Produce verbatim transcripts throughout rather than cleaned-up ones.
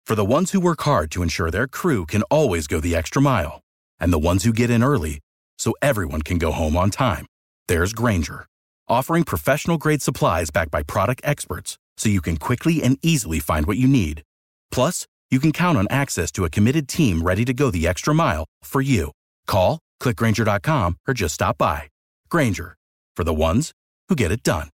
For the ones who work hard to ensure their crew can always go the extra mile, and the ones who get in early so everyone can go home on time, there's Grainger, offering professional-grade supplies backed by product experts so you can quickly and easily find what you need. Plus, you can count on access to a committed team ready to go the extra mile for you. Call, click Grainger dot com, or just stop by. Grainger, for the ones who get it done.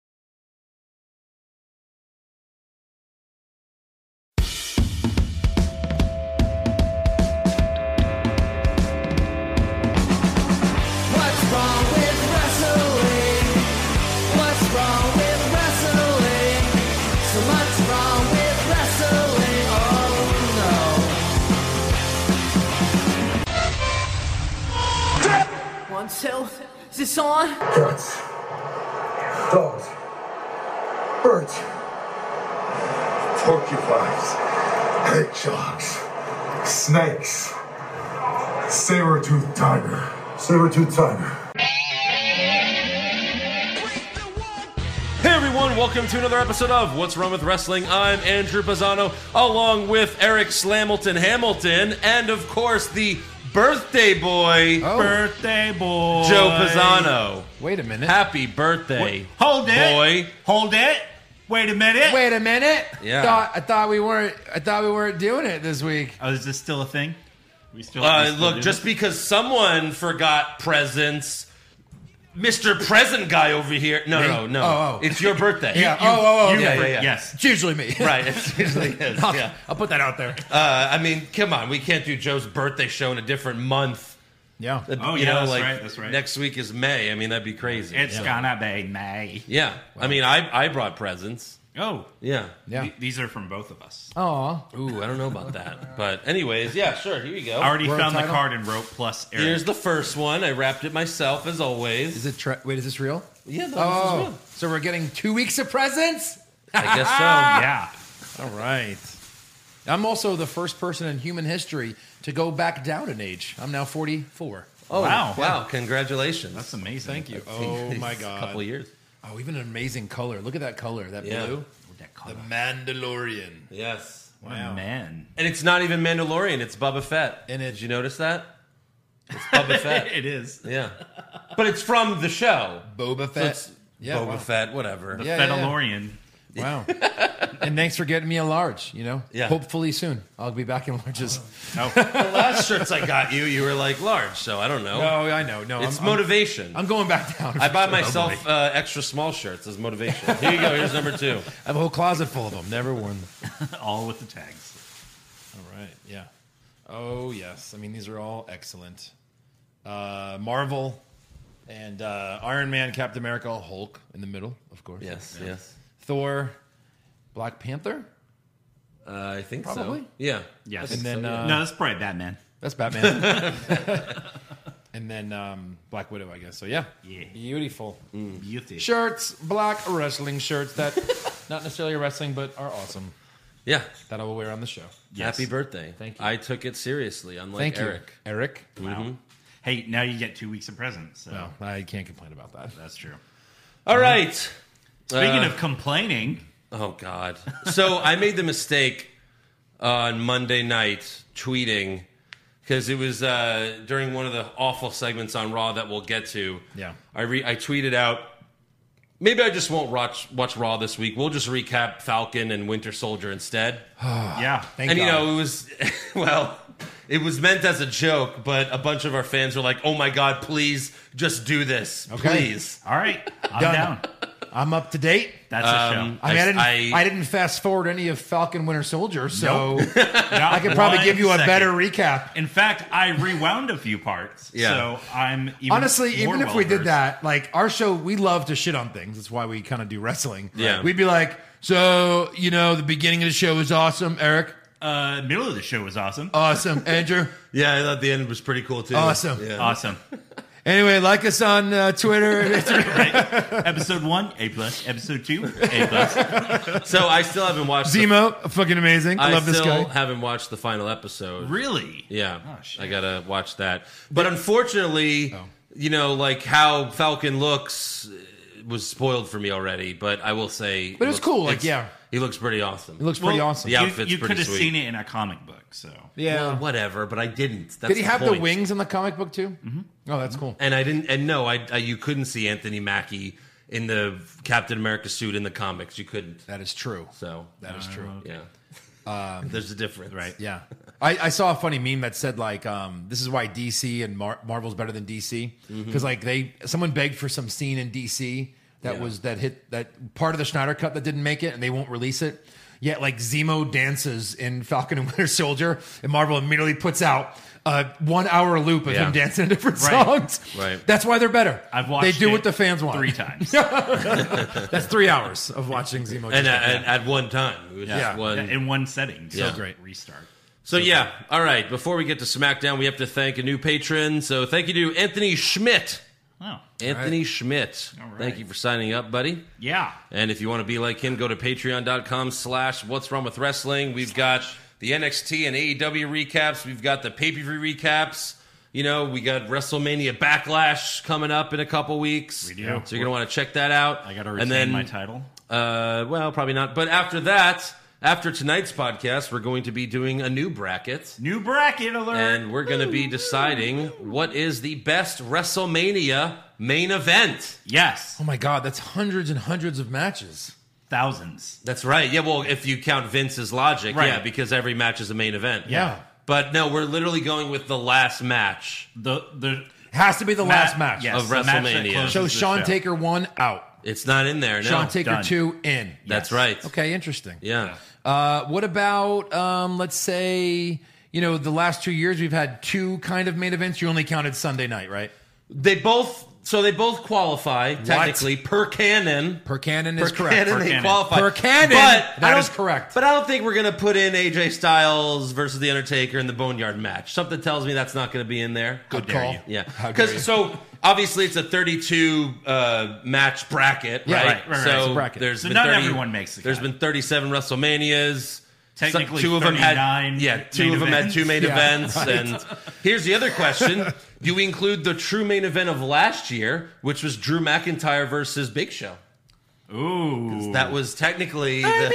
So, is this on? Cats, dogs, birds, porcupines, hedgehogs, snakes, saber-toothed tiger, saber-toothed tiger. Hey everyone, welcome to another episode of What's Wrong with Wrestling. I'm Andrew Pisano, along with Eric Slamilton Hamilton, and of course the birthday boy, oh. birthday boy, Joe Pisano. Wait a minute. Happy birthday, Wait, hold it, boy. Hold it. Wait a minute. Wait a minute. Yeah. Thought, I thought we weren't. I thought we weren't doing it this week. Oh, is this still a thing? We still. Uh, we still look, do just this? because someone forgot presents. Mister Present Guy over here. No, Me? no, no. Oh, oh. It's your birthday. Yeah. oh, oh, oh. you- okay. yeah, yeah, yeah. Yes. It's usually me. Right, it usually is. I'll, Yeah. I'll put that out there. Uh, I mean, come on. We can't do Joe's birthday show in a different month. Yeah. Uh, Oh, you yeah, know, that's like right, that's right. next week is May. I mean, that'd be crazy. It's yeah. gonna be May. Yeah. I mean, I I brought presents. Oh, Yeah. Yeah. th- these are from both of us. Aw. Ooh, I don't know about that. But anyways, yeah, sure. Here you go. I already World found the title? card and wrote plus Eric. Here's the first one. I wrapped it myself as always. Is it? Tra- Wait, is this real? Yeah, no, Oh, this is real. so we're getting two weeks of presents. I guess so. yeah. All right. I'm also the first person in human history to go back down in age. I'm now forty-four. Oh, Wow. Wow. Congratulations. That's amazing. Thank you. Oh my A god. couple of years. Oh, even an amazing color. Look at that color. That Yeah. blue. That The color. Mandalorian. Yes. What a man. And it's not even Mandalorian. It's Boba Fett. And it- Did you notice that? It's Boba Fett. It is. Yeah. But it's from the show. Boba So Fett. it's Yeah, Boba wow. Fett, whatever. The Yeah, yeah, yeah. Fedalorian. Wow. And thanks for getting me a large, you know? Yeah. Hopefully soon. I'll be back in larges. Oh, The last shirts I got you, you were like large, so I don't know. No, I know. No, it's I'm, motivation. I'm, I'm going back down. I buy Oh, myself boy. uh, extra small shirts as motivation. Here you go. Here's number two. I have a whole closet full of them. Never worn them. all with the tags. All right. Yeah. Oh, yes. I mean, these are all excellent. Uh, Marvel and uh, Iron Man, Captain America, Hulk in the middle, of course. Yes, yes. Thor, Black Panther. Uh, I think Probably. so. Yeah. Yes. And then, uh, no, that's probably Batman. That's Batman. And then um, Black Widow, I guess. So, yeah. Yeah. Beautiful. Beauty. Shirts, black wrestling shirts that not necessarily wrestling, but are awesome. Yeah. That I will wear on the show. Yes. Happy birthday. Thank you. I took it seriously, unlike Thank you, Eric. Eric. Wow. Hey, now you get two weeks of presents. So No, I can't complain about that. that's true. All right. Speaking Uh, of complaining, Oh, God. So I made the mistake on Monday night tweeting because it was uh, during one of the awful segments on Raw that we'll get to. Yeah. I, re- I tweeted out, maybe I just won't watch, watch Raw this week. We'll just recap Falcon and Winter Soldier instead. yeah. Thank and, you God. know, it was, well, it was meant as a joke, but a bunch of our fans were like, oh, my God, please just do this. Okay. Please. All right, I'm Done. down. I'm up to date. That's a Um, I mean, I, didn't. I- I, didn't fast forward any of Falcon Winter Soldier, so Nope. I could probably give you a better recap. In fact, I rewound a few parts, Yeah. so I'm even Honestly, more even if we did well-versed. that, like our show, we love to shit on things. That's why we kind of do wrestling. Yeah. We'd be like, so you know, the beginning of the show was awesome, Eric. uh, middle of the show was awesome. Awesome, Andrew. Yeah, I thought the end was pretty cool, too. Awesome. Yeah. Awesome. Anyway, like us on uh, Twitter. Episode one, A plus. Episode two, A plus. So I still haven't watched the Zemo, fucking amazing. I I love this still guy. haven't watched the final episode. Really? Yeah, Oh, shit. I gotta watch that. But unfortunately, you know, like how Falcon looks, was spoiled for me already, but I will say, But it was looks- cool, like, it's- yeah. he looks pretty awesome. It looks pretty Well, awesome. The You, outfit's you pretty could have sweet. seen it in a comic book, so. Yeah. Well, whatever, but I didn't. That's Did he the have the point. wings in the comic book too? Mm-hmm. Oh, that's cool. And I didn't. And no, I, I you couldn't see Anthony Mackie in the Captain America suit in the comics. You couldn't. That is true. So That is true. yeah, um, there's a difference, Right. Yeah. I, I saw a funny meme that said like, um, this is why D C and Mar- Marvel's better than D C because like they someone begged for some scene in D C that Yeah. was that hit that part of the Snyder cut that didn't make it and they won't release it. Yet like Zemo dances in Falcon and Winter Soldier and Marvel immediately puts out a one hour loop of Yeah. him dancing in different Right. songs. Right. That's why they're better. I've watched They do it what the fans want. three times. That's three hours of watching Zemo. And just at, like at, that. at one time, it was Yeah. just one. in one setting. So Yeah. great. Restart. So yeah, all right. Before we get to SmackDown, we have to thank a new patron. So thank you to Anthony Schmidt. Oh, Anthony Schmidt. All right. Thank you for signing up, buddy. yeah. And if you want to be like him, go to patreon.com slash what's wrong with wrestling. We've got the N X T and A E W recaps. We've got the pay-per-view recaps. You know, we got WrestleMania Backlash coming up in a couple weeks. We do. So you're going to want to check that out. I got to And retain then, my title. Uh, well, probably not. But after that, after tonight's podcast, we're going to be doing a new bracket. New bracket alert. And we're going to be deciding what is the best WrestleMania main event. Yes. Oh my God, that's hundreds and hundreds of matches. Thousands. That's right. Yeah, well, if you count Vince's logic, Right. yeah, because every match is a main event. Yeah. But no, we're literally going with the last match. The the Has to be the last match. Yes, Of the match that WrestleMania. closes So the Sean show. Taker one out. It's not in there, no. Sean Taker done. two in. That's Yes. right. Okay, interesting. Yeah. Uh, what about um, let's say you know the last two years we've had two kind of main events. You only counted Sunday night, right? They both, so they both qualify, technically, per canon. Per canon Per is correct. canon, Per they canon. qualify. Per canon, but that I don't- is correct. But I don't think we're going to put in A J Styles versus The Undertaker in the Boneyard match. Something tells me that's not going to be in there. Good dare call. you. Yeah, How dare you. because so obviously it's a thirty-two uh, match bracket, Yeah, right? right, right, right. So It's a bracket. there's So been not thirty, everyone makes the There's cut. been thirty-seven WrestleManias. Technically two of them had thirty-nine yeah, two main of them had events. two main Yeah, events. right. And here's the other question: do we include the true main event of last year, which was Drew McIntyre versus Big Show? Ooh. That was technically the.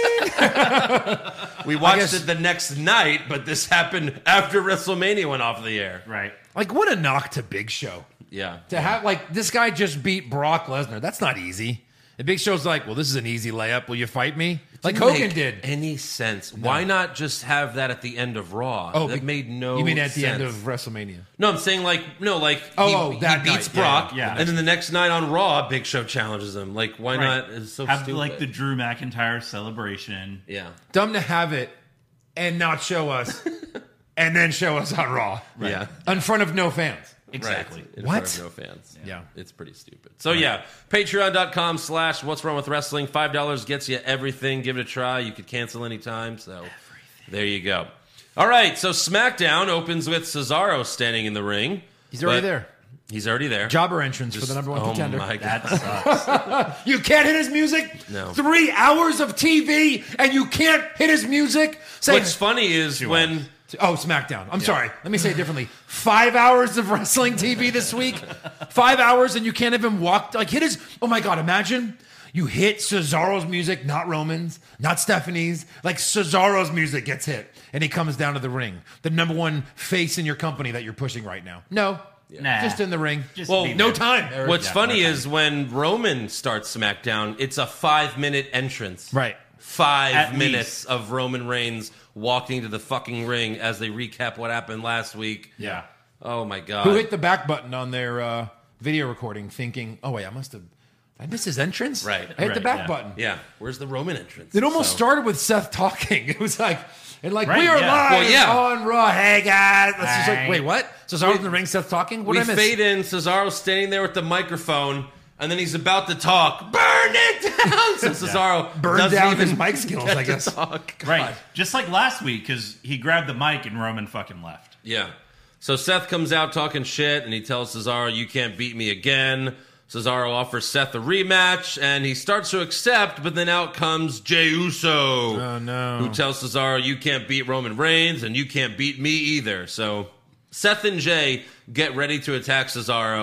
we watched guess- it the next night, but this happened after WrestleMania went off the air. Right. Like what a knock to Big Show Yeah. to have like this guy just beat Brock Lesnar. That's not easy. And Big Show's like, well, this is an easy layup. Will you fight me? Like Didn't Hogan make did. Any sense? Why not just have that at the end of Raw? Oh, that be- made no. You mean at the end sense. of WrestleMania? No, I'm saying like no, like Oh, he, oh, he that beats night. Yeah, Brock, yeah, yeah. and then the next night on Raw, Big Show challenges him. Like, why Right. not? It's so Have stupid. like the Drew McIntyre celebration. yeah, Dumb to have it and not show us, and then show us on Raw. yeah, In front of no fans. Exactly. Right. In What? front of no fans. Yeah. It's pretty stupid. So yeah, patreon.com slash what's wrong with wrestling. Five dollars gets you everything. Give it a try. You could cancel anytime. So there you go. All right. So SmackDown opens with Cesaro standing in the ring. He's already But there. He's already there. Jobber entrance for the number one oh contender. my God. That sucks. You can't hit his music? No. Three hours of T V and you can't hit his music? Say, What's funny is when oh, SmackDown. I'm sorry. Let me say it differently. Five hours of wrestling T V this week. Five hours and you can't even walk. Like hit his. Oh my God! Imagine you hit Cesaro's music, not Roman's, not Stephanie's. Like Cesaro's music gets hit, and he comes down to the ring. The number one face in your company that you're pushing right now. No, Nah. just in the ring. Just Well, be no there. time. Eric. What's Yeah, funny no is when Roman starts SmackDown, it's a five minute entrance. Right. Five At minutes of Roman Reigns walking to the fucking ring as they recap what happened last week. Yeah. Oh my God. Who hit the back button on their uh, video recording thinking, oh, wait, I must have. Did I miss his entrance? Right. I hit the Right, back yeah. button. Yeah. Where's the Roman entrance? It almost So- started with Seth talking. It was like, and like, Right, we are yeah. live Well, yeah. on Raw. Hey, guys. It's just like, Hey. wait, what? Cesaro's in the ring, Seth talking? What We did I miss? fade in, Cesaro's standing there with the microphone, and then he's about to talk. Burn it down! So Cesaro Burned doesn't down even his mic skills, get I to guess. talk. Right. Just like last week, because he grabbed the mic and Roman fucking left. Yeah. So Seth comes out talking shit, and he tells Cesaro, you can't beat me again. Cesaro offers Seth a rematch, and he starts to accept, but then out comes Jey Uso. Oh, no. Who tells Cesaro, you can't beat Roman Reigns, and you can't beat me either. So Seth and Jey get ready to attack Cesaro,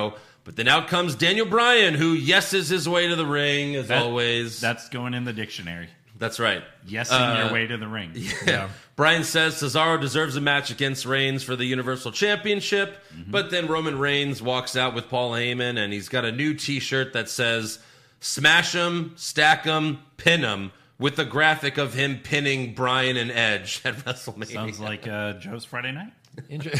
But then out comes Daniel Bryan, who yeses his way to the ring, as That- always. That's going in the dictionary. That's right. Yesing Uh, your way to the ring. Yeah. Bryan says Cesaro deserves a match against Reigns for the Universal Championship, Mm-hmm. but then Roman Reigns walks out with Paul Heyman, and he's got a new T-shirt that says "Smash 'em, stack 'em, pin 'em," with a graphic of him pinning Bryan and Edge at WrestleMania. Sounds like uh, Joe's Friday night. Inter-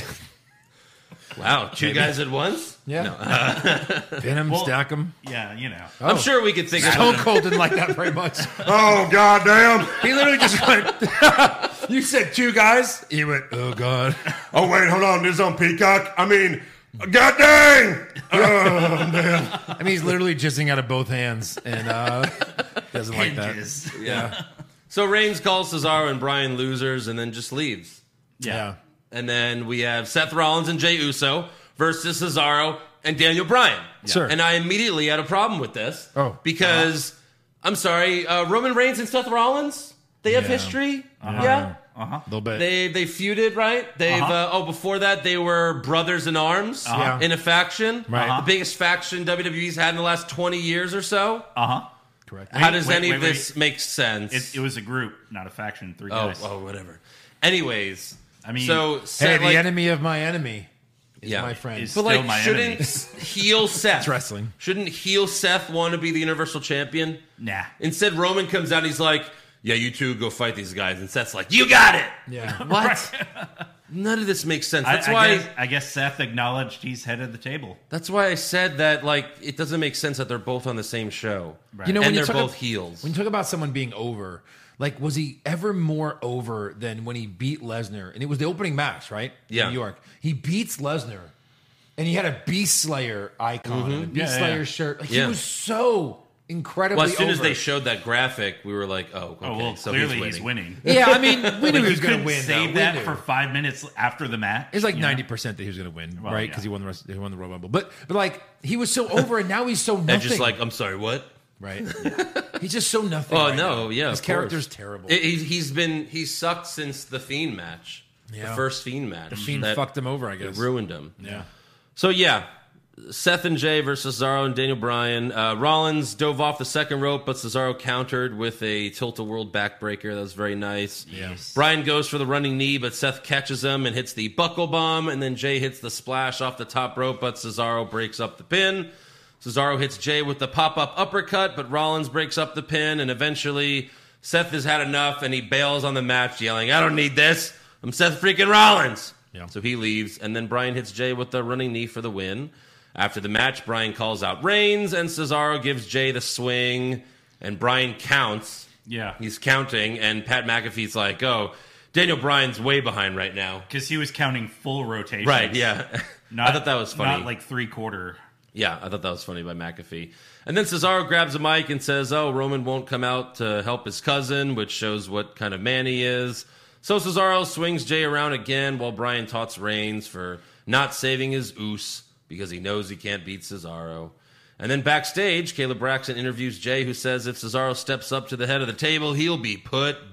Wow, two guys at once? yeah. Pin him, stack him. Yeah, you know. I'm sure we could think of Stone Cold didn't like that very much. Oh, goddamn. He literally just went, you said two guys? He went, oh, God. Oh, wait, hold on. This is on Peacock? I mean, god dang. Oh, man. I mean, he's literally jizzing out of both hands, and uh, doesn't like that. Hinges. Yeah. So Reigns calls Cesaro and Bryan losers and then just leaves. Yeah. And then we have Seth Rollins and Jey Uso versus Cesaro and Daniel Bryan. Sure. And I immediately had a problem with this. Oh. Because, I'm sorry, uh, Roman Reigns and Seth Rollins, they have Yeah. history. Yeah. Uh-huh. A little bit. They they feuded, right? They've Uh-huh. uh, oh before that they were brothers in arms Uh-huh. in a faction. Right. The biggest faction W W E's had in the last twenty years or so. Uh-huh. Correct. How does wait, any wait, of this wait. make sense? It, it was a group, not a faction. Three oh, guys. oh, whatever. Anyways, I mean, so Hey, Seth, the like, enemy of my enemy is Yeah. my friend. Is- but still like, my shouldn't enemy. heel Seth? It's wrestling. Shouldn't heel Seth want to be the Universal Champion? Nah. Instead, Roman comes out and he's like, "Yeah, you two go fight these guys," and Seth's like, "You got it." Yeah. What? None of this makes sense. I, That's I why. guess, I guess Seth acknowledged he's head of the table. That's why I said that. Like, it doesn't make sense that they're both on the same show. Right. You know, and when you they're talk both ab- heels. When you talk about someone being over, like, was he ever more over than when he beat Lesnar? And it was the opening match, right? Yeah. In New York. He beats Lesnar, and he had a Beast Slayer icon, and a Beast Yeah, yeah, Slayer yeah. shirt. Like, Yeah. He was so incredibly Well, as soon as over. they showed that graphic, we were like, "Oh, okay, Oh, well, so clearly he's he's winning." winning. Yeah, I mean, we knew Like, he you was going to couldn't win. save though. We that knew. for five minutes after the match. It was like you know? ninety percent that he was going to win, Well, right? yeah. Because he won the rest, he won the Royal Rumble. But but like he was so over, and now he's so nothing. And just like, I'm sorry, what? right, he's just so nothing. Oh right no, now. yeah, his of character's course. terrible. It, he, he's been he sucked since the Fiend match, Yeah. the first Fiend match. the Fiend that, fucked him over, I it guess. ruined him. Yeah. So yeah, Seth and Jay versus Cesaro and Daniel Bryan. Uh, Rollins dove off the second rope, but Cesaro countered with a tilt-a-world backbreaker. That was very nice. Yes. Bryan goes for the running knee, but Seth catches him and hits the buckle bomb, and then Jay hits the splash off the top rope, but Cesaro breaks up the pin. Cesaro hits Jay with the pop-up uppercut, but Rollins breaks up the pin, and eventually Seth has had enough, and he bails on the match, yelling, "I don't need this. I'm Seth freaking Rollins." Yeah. So he leaves, and then Bryan hits Jay with the running knee for the win. After the match, Bryan calls out Reigns, and Cesaro gives Jay the swing, and Bryan counts. Yeah. He's counting, and Pat McAfee's like, "Oh, Daniel Bryan's way behind right now." Because he was counting full rotation. Right, yeah. Not, I thought that was funny. Not like three quarter. Yeah, I thought that was funny by McAfee. And then Cesaro grabs a mic and says, "Oh, Roman won't come out to help his cousin," which shows what kind of man he is. So Cesaro swings Jay around again while Bryan taunts Reigns for not saving his oos because he knows he can't beat Cesaro. And then backstage, Caleb Braxton interviews Jay, who says if Cesaro steps up to the head of the table, he'll be put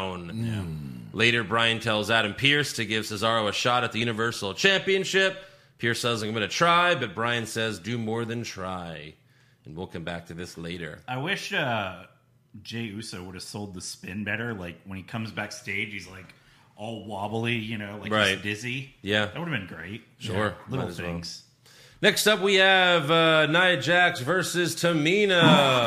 down. Later, Bryan tells Adam Pearce to give Cesaro a shot at the Universal Championship. Pearce says, "I'm going to try," but Bryan says, "Do more than try." And we'll come back to this later. I wish uh, Jey Uso would have sold the spin better. Like when he comes backstage, he's like all wobbly, you know, like Right. he's dizzy. Yeah. That would have been great. Sure. Yeah, little Might as well. things. Next up, we have uh, Nia Jax versus Tamina.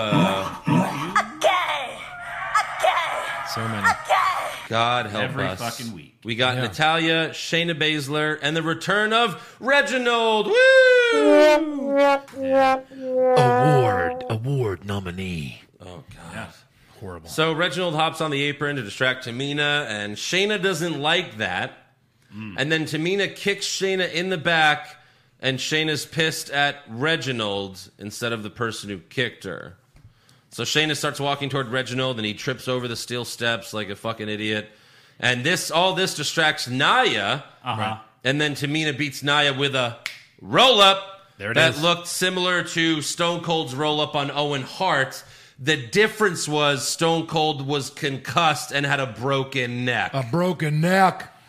So many. God help Every us. fucking week. We got Yeah. Natalya, Shayna Baszler, and the return of Reginald. Woo! Award, award nominee. Oh, God. Yeah. Horrible. So Reginald hops on the apron to distract Tamina, and Shayna doesn't like that. And then Tamina kicks Shayna in the back, and Shayna's pissed at Reginald instead of the person who kicked her. So Shayna starts walking toward Reginald, and he trips over the steel steps like a fucking idiot. And this, all this distracts Nia, Uh-huh. and then Tamina beats Nia with a roll-up There it that is. looked similar to Stone Cold's roll-up on Owen Hart. The difference was Stone Cold was concussed and had a broken neck. A broken neck.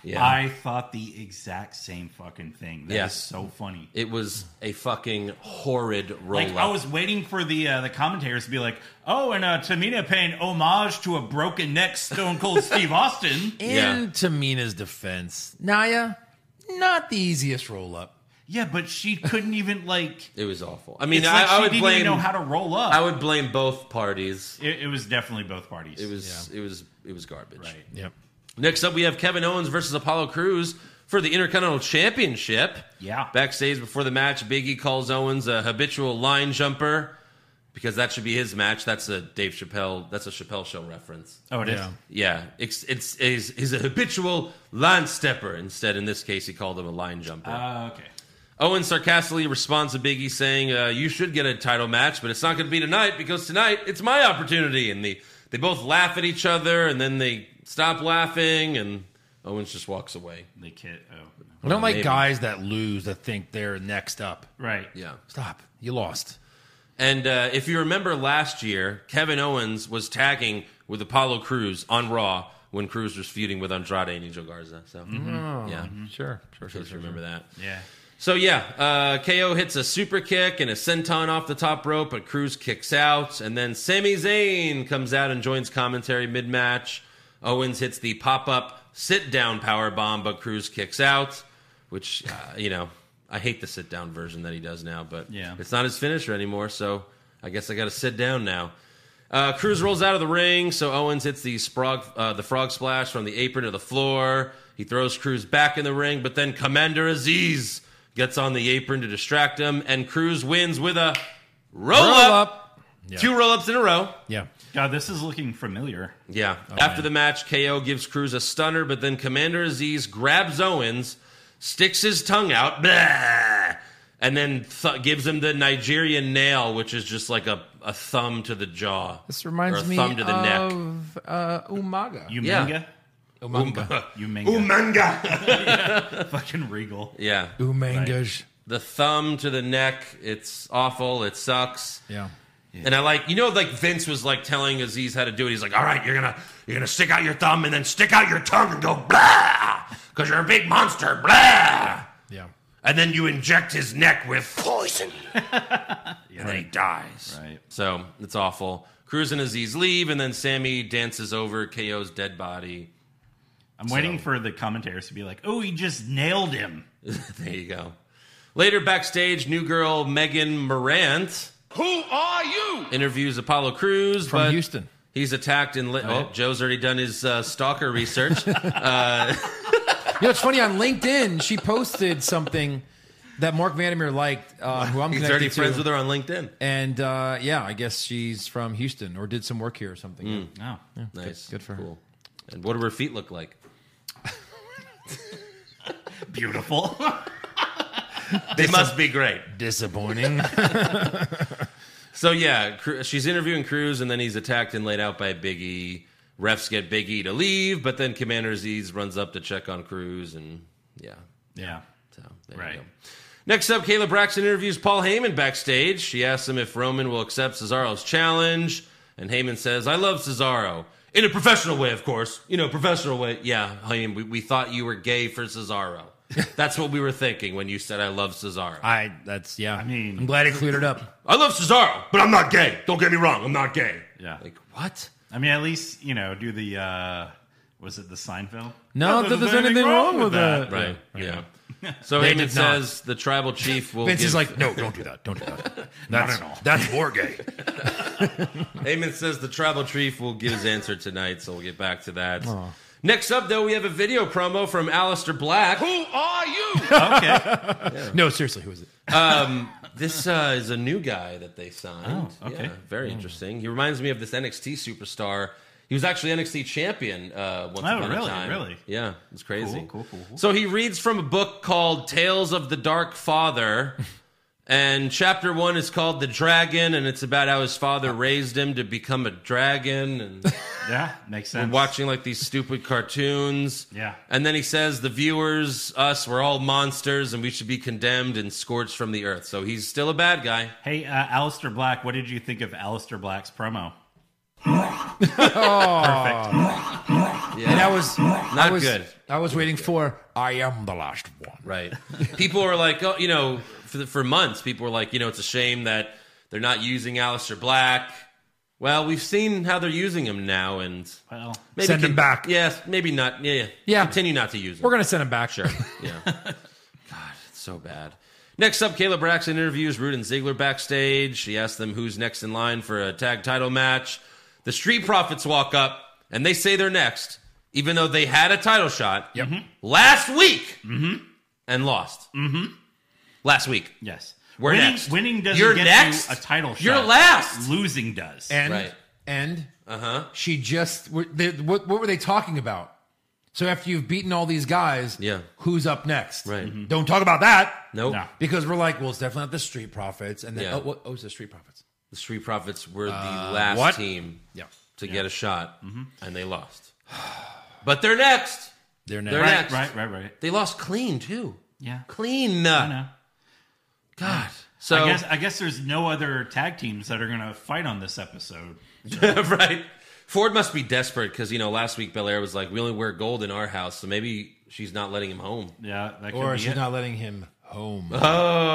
Yeah. I thought the exact same fucking thing. That is Yes. so funny. It was a fucking horrid roll Like, I was waiting for the uh, the commentators to be like, oh, and uh, Tamina paying homage to a broken neck Stone Cold Steve Austin. In Yeah. Tamina's defense, Naya, not the easiest roll up. Yeah, but she couldn't even, like... It was awful. I mean, it's I, like I she would didn't blame. even know how to roll up. I would blame both parties. It, it was definitely both parties. It was. It was. It was garbage. Right. Yep. Next up, we have Kevin Owens versus Apollo Crews for the Intercontinental Championship. Yeah. Backstage before the match, Big E calls Owens a habitual line jumper because that should be his match. That's a Dave Chappelle. That's a Chappelle Show reference. Oh, it is? Yeah. Yeah, it's it's he's, he's a habitual line stepper. Instead, in this case, he called him a line jumper. Uh, okay. Owens sarcastically responds to Big E saying, uh, you should get a title match, but it's not going to be tonight because tonight it's my opportunity. And they, they both laugh at each other, and then they stop laughing, and Owens just walks away. They kid. Oh. I don't like maybe. guys that lose that think they're next up. Right. Yeah. Stop. You lost. And uh, if you remember last year, Kevin Owens was tagging with Apollo Crews on Raw when Crews was feuding with Andrade and Angel Garza. So, yeah. Sure. Sure. Sure, sure, remember that. Yeah. So yeah, uh, K O hits a super kick and a senton off the top rope, but Crews kicks out, and then Sami Zayn comes out and joins commentary mid-match. Owens hits the pop-up sit-down power bomb, but Crews kicks out, which uh, you know I hate the sit-down version that he does now, but Yeah. it's not his finisher anymore, so I guess I got to sit down now. Uh, Crews rolls out of the ring, so Owens hits the, sprog, uh, the frog splash from the apron to the floor. He throws Crews back in the ring, but then Commander Aziz gets on the apron to distract him, and Crews wins with a roll, Roll up. up. Yeah. Two roll ups in a row. Yeah. God, this is looking familiar. Yeah. After the match, K O gives Crews a stunner, but then Commander Aziz grabs Owens, sticks his tongue out, blah, and then th- gives him the Nigerian nail, which is just like a, a thumb to the jaw. This reminds or a me thumb to the neck. of uh, Umaga. Umenga? Yeah. Umaga. Umenga. Umanga. Fucking Regal. Yeah. Umangas. The thumb to the neck. It's awful. It sucks. Yeah. And I like, you know, like Vince was like telling Aziz how to do it. He's like, all right, you're gonna you're gonna stick out your thumb and then stick out your tongue and go blah, because you're a big monster, blah. Yeah. And then you inject his neck with poison, and then he dies. Right. So it's awful. Crews and Aziz leave, and then Sammy dances over K O's dead body. I'm waiting for the commentators to be like, oh, he just nailed him. There you go. Later backstage, new girl Megan Morant. Who are you? Interviews Apollo Crews From but Houston. He's attacked in. Li- oh, Joe's already done his uh, stalker research. You know, it's funny, on LinkedIn, she posted something that Mark Vandermeer liked, uh, who I'm He's connected already to. friends with her on LinkedIn. And uh, yeah, I guess she's from Houston or did some work here or something. Mm. Oh. Yeah, Nice, Good, good for her. cool. And what do her feet look like? Beautiful. They must be great. Disappointing. So yeah, Cru- she's interviewing Crews, and then he's attacked and laid out by Big E. Refs get Big E to leave, but then Commander Aziz runs up to check on Crews, and yeah, Yeah. so there Right. you go. Next up, Kayla Braxton interviews Paul Heyman backstage. She asks him if Roman will accept Cesaro's challenge, and Heyman says, "I love Cesaro." In a professional way, of course. You know, professional way. Yeah, Heyman, we, we thought you were gay for Cesaro. That's what we were thinking when you said, "I love Cesaro." I, that's, yeah. I mean- I'm glad he cleared it up. I love Cesaro. But I'm not gay. Don't get me wrong. I'm not gay. Yeah. Like, what? I mean, at least, you know, do the, uh, was it the Seinfeld? Not that there's anything wrong with that. Right. Yeah. So They Heyman did not. says the tribal chief will Vince give, is like, no, don't do that. Don't do that. That's, at all. that's war gay. Heyman says the tribal chief will give his answer tonight, so we'll get back to that. Next up, though, we have a video promo from Aleister Black. Who are you? Okay. No, seriously, who is it? Um, this uh, is a new guy that they signed. Oh, okay. Yeah, very interesting. He reminds me of this N X T superstar. He was actually N X T champion uh, once Oh, upon really? a time. Really? Yeah, it's crazy. Cool, cool, cool, cool. So he reads from a book called Tales of the Dark Father. And chapter one is called The Dragon, and it's about how his father raised him to become a dragon. And Yeah, makes sense. we're watching like these stupid cartoons. Yeah. And then he says the viewers, us, we're all monsters, and we should be condemned and scorched from the earth. So he's still a bad guy. Hey, uh, Aleister Black, what did you think of Aleister Black's promo? And I was Not I was, good. I was waiting for I am the last one. Right. People were like, oh, you know, for, the, for months, people were like, you know, it's a shame that they're not using Aleister Black. Well, we've seen how they're using him now, and Well, maybe Send him back. Yes, maybe not. Yeah, yeah. Yeah. Continue not to use him. We're gonna send him back. Sure. Yeah. God, it's so bad. Next up, Caleb Braxton interviews Roode and Ziggler backstage. She asks them who's next in line for a tag title match. The Street Profits walk up, and they say they're next, even though they had a title shot Yep. last week and lost. Mm-hmm. Last week. yes. We're winning, next. Winning doesn't You're get next. you a title shot. You're last. Losing does. And Right. and Uh-huh. she just were- they, what what were they talking about? So after you've beaten all these guys, Yeah. who's up next? Right. Mhm. Don't talk about that. Nope. No. Because we're like, well, it's definitely not the Street Profits, and then Yeah. oh, what, oh, it's the Street Profits. The Street Profits were the last what? team Yeah, to get a shot, and they lost. But they're next. they're next. They're right, next. right, right, right. They lost clean, too. Yeah. Clean. I know. God. So, I guess I guess there's no other tag teams that are going to fight on this episode. right. Ford must be desperate because, you know, last week Belair was like, we only wear gold in our house, so maybe she's not letting him home. Yeah, that could Or be she's it. not letting him home. Oh.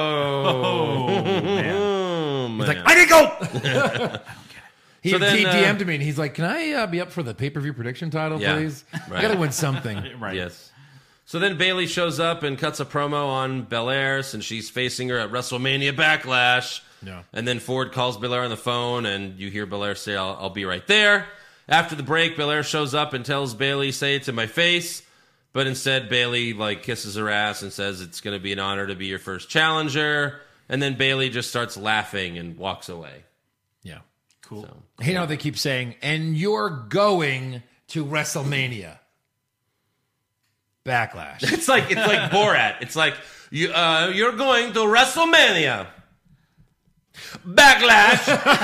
Oh man. Oh, man. He's like, I need go. He, So then, he uh, D M'd me and he's like, "Can I uh, be up for the pay per view prediction title, Yeah, please? right. I got to win something." Right. Yes. So then Bayley shows up and cuts a promo on Belair since she's facing her at WrestleMania Backlash. Yeah. And then Ford calls Belair on the phone, and you hear Belair say, I'll, I'll be right there. After the break, Belair shows up and tells Bayley, say it to my face. But instead, Bayley like kisses her ass and says it's going to be an honor to be your first challenger. And then Bayley just starts laughing and walks away. Yeah. Cool. So, You know, they keep saying, "And you're going to WrestleMania." Backlash. it's like it's like Borat. It's like you uh, you're going to WrestleMania. Backlash.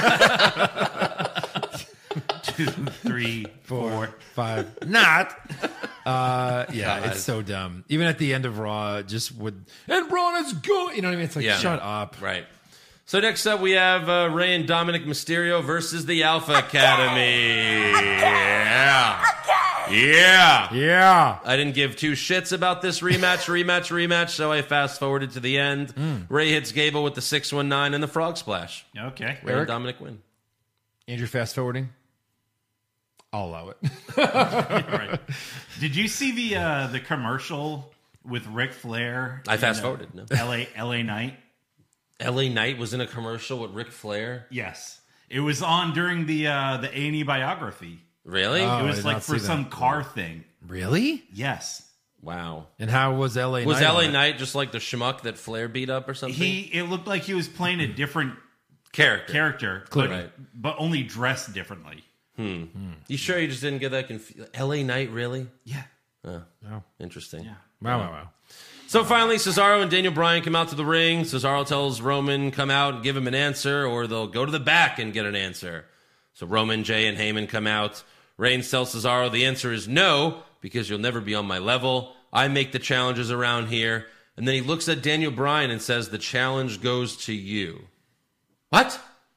Two, three, four. Five. Not. Uh, yeah, God. it's so dumb. Even at the end of Raw, just would, and Braun is going. You know what I mean? It's like, Yeah. shut up. Right. So next up, we have uh, Rey and Dominic Mysterio versus the Alpha Academy. Yeah. Yeah. Yeah. I didn't give two shits about this rematch, rematch, rematch, so I fast forwarded to the end. Ray hits Gable with the six one nine and the Frog Splash. Okay. Ray and Dominic win. Andrew, fast forwarding. I'll allow it. Right. Did you see the uh, the commercial with Ric Flair? I and, fast uh, forwarded, no. L A L A Knight. L A Knight was in a commercial with Ric Flair. Yes, it was on during the uh, the A and E biography. Really? Oh. It I was did like not for see some that. car thing. Really? Yes, Wow. And how was L A? Was Knight L A on it? Knight just like the schmuck that Flair beat up or something? he. It looked like he was playing a different Character. character, but, Right. but only dressed differently. You sure you just didn't get that confused? L A Knight, really? Yeah, Interesting. yeah. Wow, wow, wow. So finally, Cesaro and Daniel Bryan come out to the ring. Cesaro tells Roman, come out and give him an answer, or they'll go to the back and get an answer. So Roman, Jay, and Heyman come out. Reigns tells Cesaro the answer is no, because you'll never be on my level. I make the challenges around here. And then he looks at Daniel Bryan and says, the challenge goes to you. What?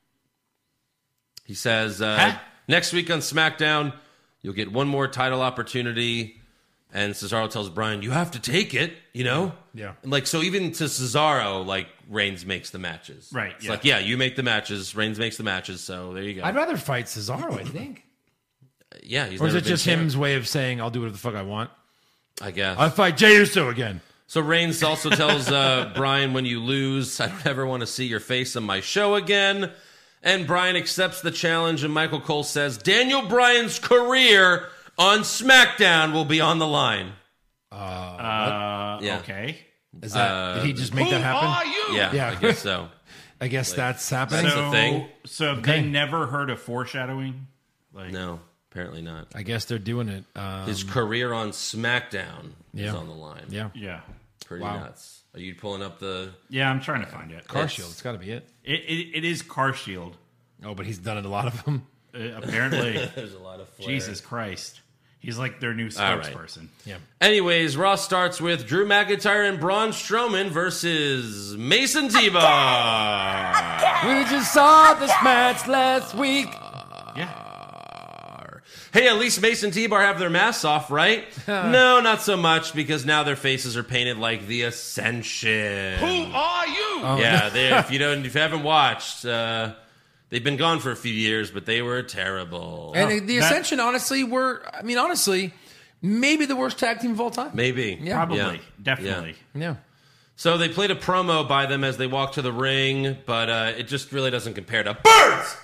He says, uh, Huh? next week on SmackDown, you'll get one more title opportunity. And Cesaro tells Bryan, you have to take it, you know? Yeah. And like, so even to Cesaro, like, Reigns makes the matches. Right, It's yeah. like, yeah, you make the matches. Reigns makes the matches. So there you go. I'd rather fight Cesaro, I think. yeah, he's Or is never it been just champ, him's way of saying, I'll do whatever the fuck I want? I guess. I'll fight Jey Uso again. So Reigns also tells uh, Bryan, when you lose, I don't ever want to see your face on my show again. And Bryan accepts the challenge, and Michael Cole says, Daniel Bryan's career on SmackDown will be on the line. Uh, Yeah. Okay. Is that, did he just make that happen? Yeah, Yeah. I guess so. I guess that's happening. That's so, the thing. So have Okay. they never heard of foreshadowing? Like, No, apparently not. I guess they're doing it. Um, His career on SmackDown yeah. is on the line. yeah. Yeah. Pretty Wow. nuts. Are you pulling up the... Yeah, I'm trying to find it. Car It's- Shield. It's got to be it. It, it, it is Car Shield. Oh, but he's done it a lot of them. Uh, apparently. There's a lot of flair. Jesus Christ. He's like their new All right. spokesperson. Yeah. Anyways, Raw starts with Drew McIntyre and Braun Strowman versus Mason T-Bar. We just saw this match last week. Yeah. Hey, at least Mace and T-Bar have their masks off, right? No, not so much, because now their faces are painted like the Ascension. Who are you? Oh, Yeah, they, if you don't, if you haven't watched, uh, they've been gone for a few years, but they were terrible. And the- the that- Ascension, honestly, were, I mean, honestly, maybe the worst tag team of all time. Maybe, Yeah. Probably, Yeah. definitely. Yeah. So they played a promo by them as they walked to the ring, but uh, it just really doesn't compare to birds,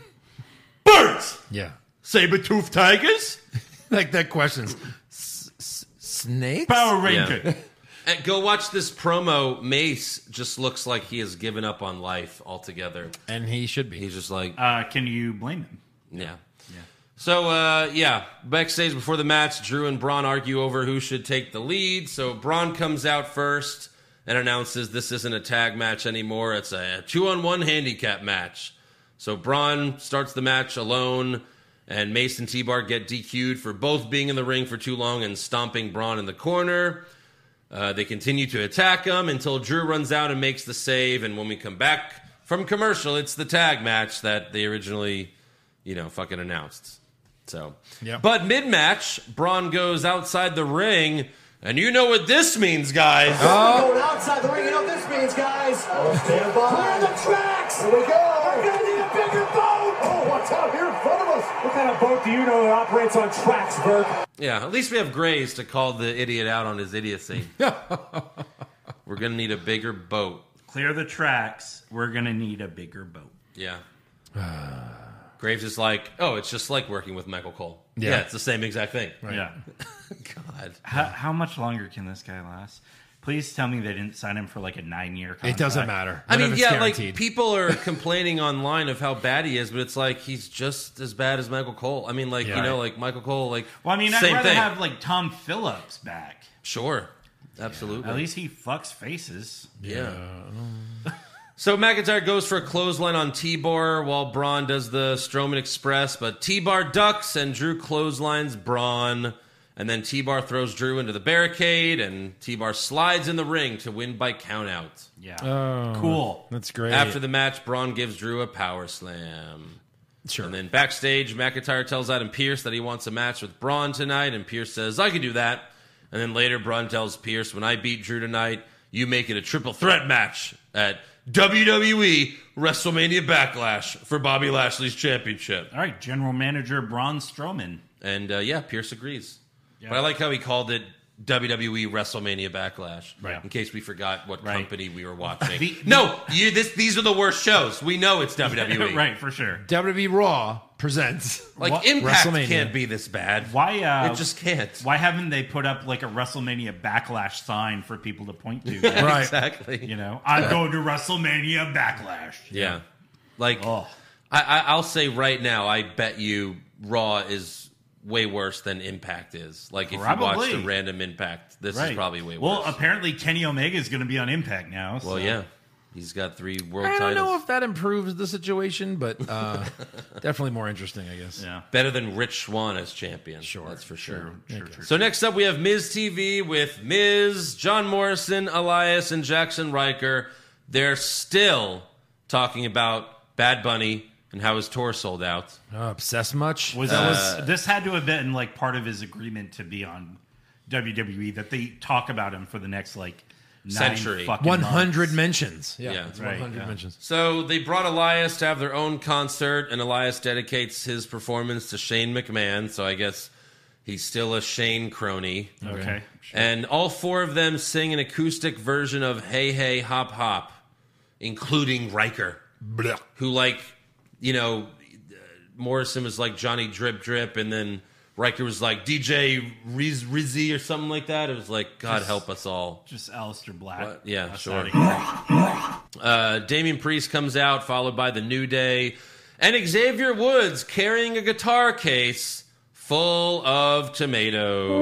birds, Yeah. saber-toothed tigers. Like that question's s- s- snakes? Power Ranger. And go watch this promo. Mace just looks like he has given up on life altogether. And he should be. He's just like, Uh, can you blame him? yeah. So, uh, yeah, backstage before the match, Drew and Braun argue over who should take the lead. So Braun comes out first and announces this isn't a tag match anymore. It's a two-on-one handicap match. So Braun starts the match alone, and Mace and T-Bar get D Q'd for both being in the ring for too long and stomping Braun in the corner. Uh, they continue to attack him until Drew runs out and makes the save. And when we come back from commercial, it's the tag match that they originally, you know, fucking announced. So, Yep. But mid-match, Braun goes outside the ring, and you know what this means, guys. Going outside the ring, you know what this means, guys. Oh, stand by. Clear the tracks. Here we go. We're going to need a bigger boat. Oh, watch out here in front of us. What kind of boat do you know that operates on tracks, Burke? Yeah, at least we have Graves to call the idiot out on his idiocy. We're going to need a bigger boat. Clear the tracks. We're going to need a bigger boat. Yeah. Graves is like, oh, it's just like working with Michael Cole. Yeah, Yeah. it's the same exact thing. Yeah. God. How, how much longer can this guy last? Please tell me they didn't sign him for like a nine-year contract. It doesn't matter. I mean, Whatever's yeah, guaranteed. like people are complaining online of how bad he is, but it's like he's just as bad as Michael Cole. I mean, like, Yeah. you know, like Michael Cole, like, Well, I mean, I'd same rather thing. have like Tom Phillips back. Sure. Absolutely. At least he fucks faces. Yeah. So McIntyre goes for a clothesline on T-Bar while Braun does the Strowman Express, but T-Bar ducks and Drew clotheslines Braun. And then T-Bar throws Drew into the barricade, and T-Bar slides in the ring to win by countout. Yeah. Oh, Cool. That's great. After the match, Braun gives Drew a power slam. Sure. And then backstage, McIntyre tells Adam Pearce that he wants a match with Braun tonight, and Pearce says, I can do that. And then later, Braun tells Pearce, when I beat Drew tonight, you make it a triple threat match at W W E WrestleMania Backlash for Bobby Lashley's championship. All right, General Manager Braun Strowman. And uh, yeah, Pearce agrees. Yeah. But I like how he called it W W E WrestleMania Backlash. Right. In case we forgot what Right. company we were watching. The- no, you, this, these are the worst shows. We know it's W W E. Right, for sure. W W E Raw presents. Like, What- Impact WrestleMania. can't be this bad. Why? Uh, It just can't. Why haven't they put up like a WrestleMania Backlash sign for people to point to? Right. Exactly. You know, I go to WrestleMania Backlash. Yeah. Like, Oh. I, I, I'll say right now, I bet you Raw is way worse than Impact is. Like, if you Probably. watched a random Impact, this Right. is probably way Well, worse. apparently Kenny Omega is going to be on Impact now. So. Well, yeah. He's got three world I don't titles. know if that improves the situation, but uh, definitely more interesting, I guess. Yeah. Better than Rich Swann as champion. Sure. That's for sure. True, true, true. So next up, we have Miz T V with Miz, John Morrison, Elias, and Jackson Riker. They're still talking about Bad Bunny and how his tour sold out. Uh, obsessed much? Was, Uh, was this had to have been like part of his agreement to be on W W E that they talk about him for the next like nine Century. fucking one hundred months. mentions. Yeah, Yeah. it's Right, one hundred yeah. mentions. So they brought Elias to have their own concert, and Elias dedicates his performance to Shane McMahon. So I guess he's still a Shane crony. Okay. And all four of them sing an acoustic version of Hey Hey Hop Hop, including Riker, Blah. who, like, you know, uh, Morrison was like Johnny Drip Drip, and then Riker was like D J Riz Rizzy or something like that. It was like, God help us all. Just Aleister Black. What? Yeah, That's sure. outta here. Uh, Damian Priest comes out, followed by the New Day, and Xavier Woods carrying a guitar case full of tomatoes.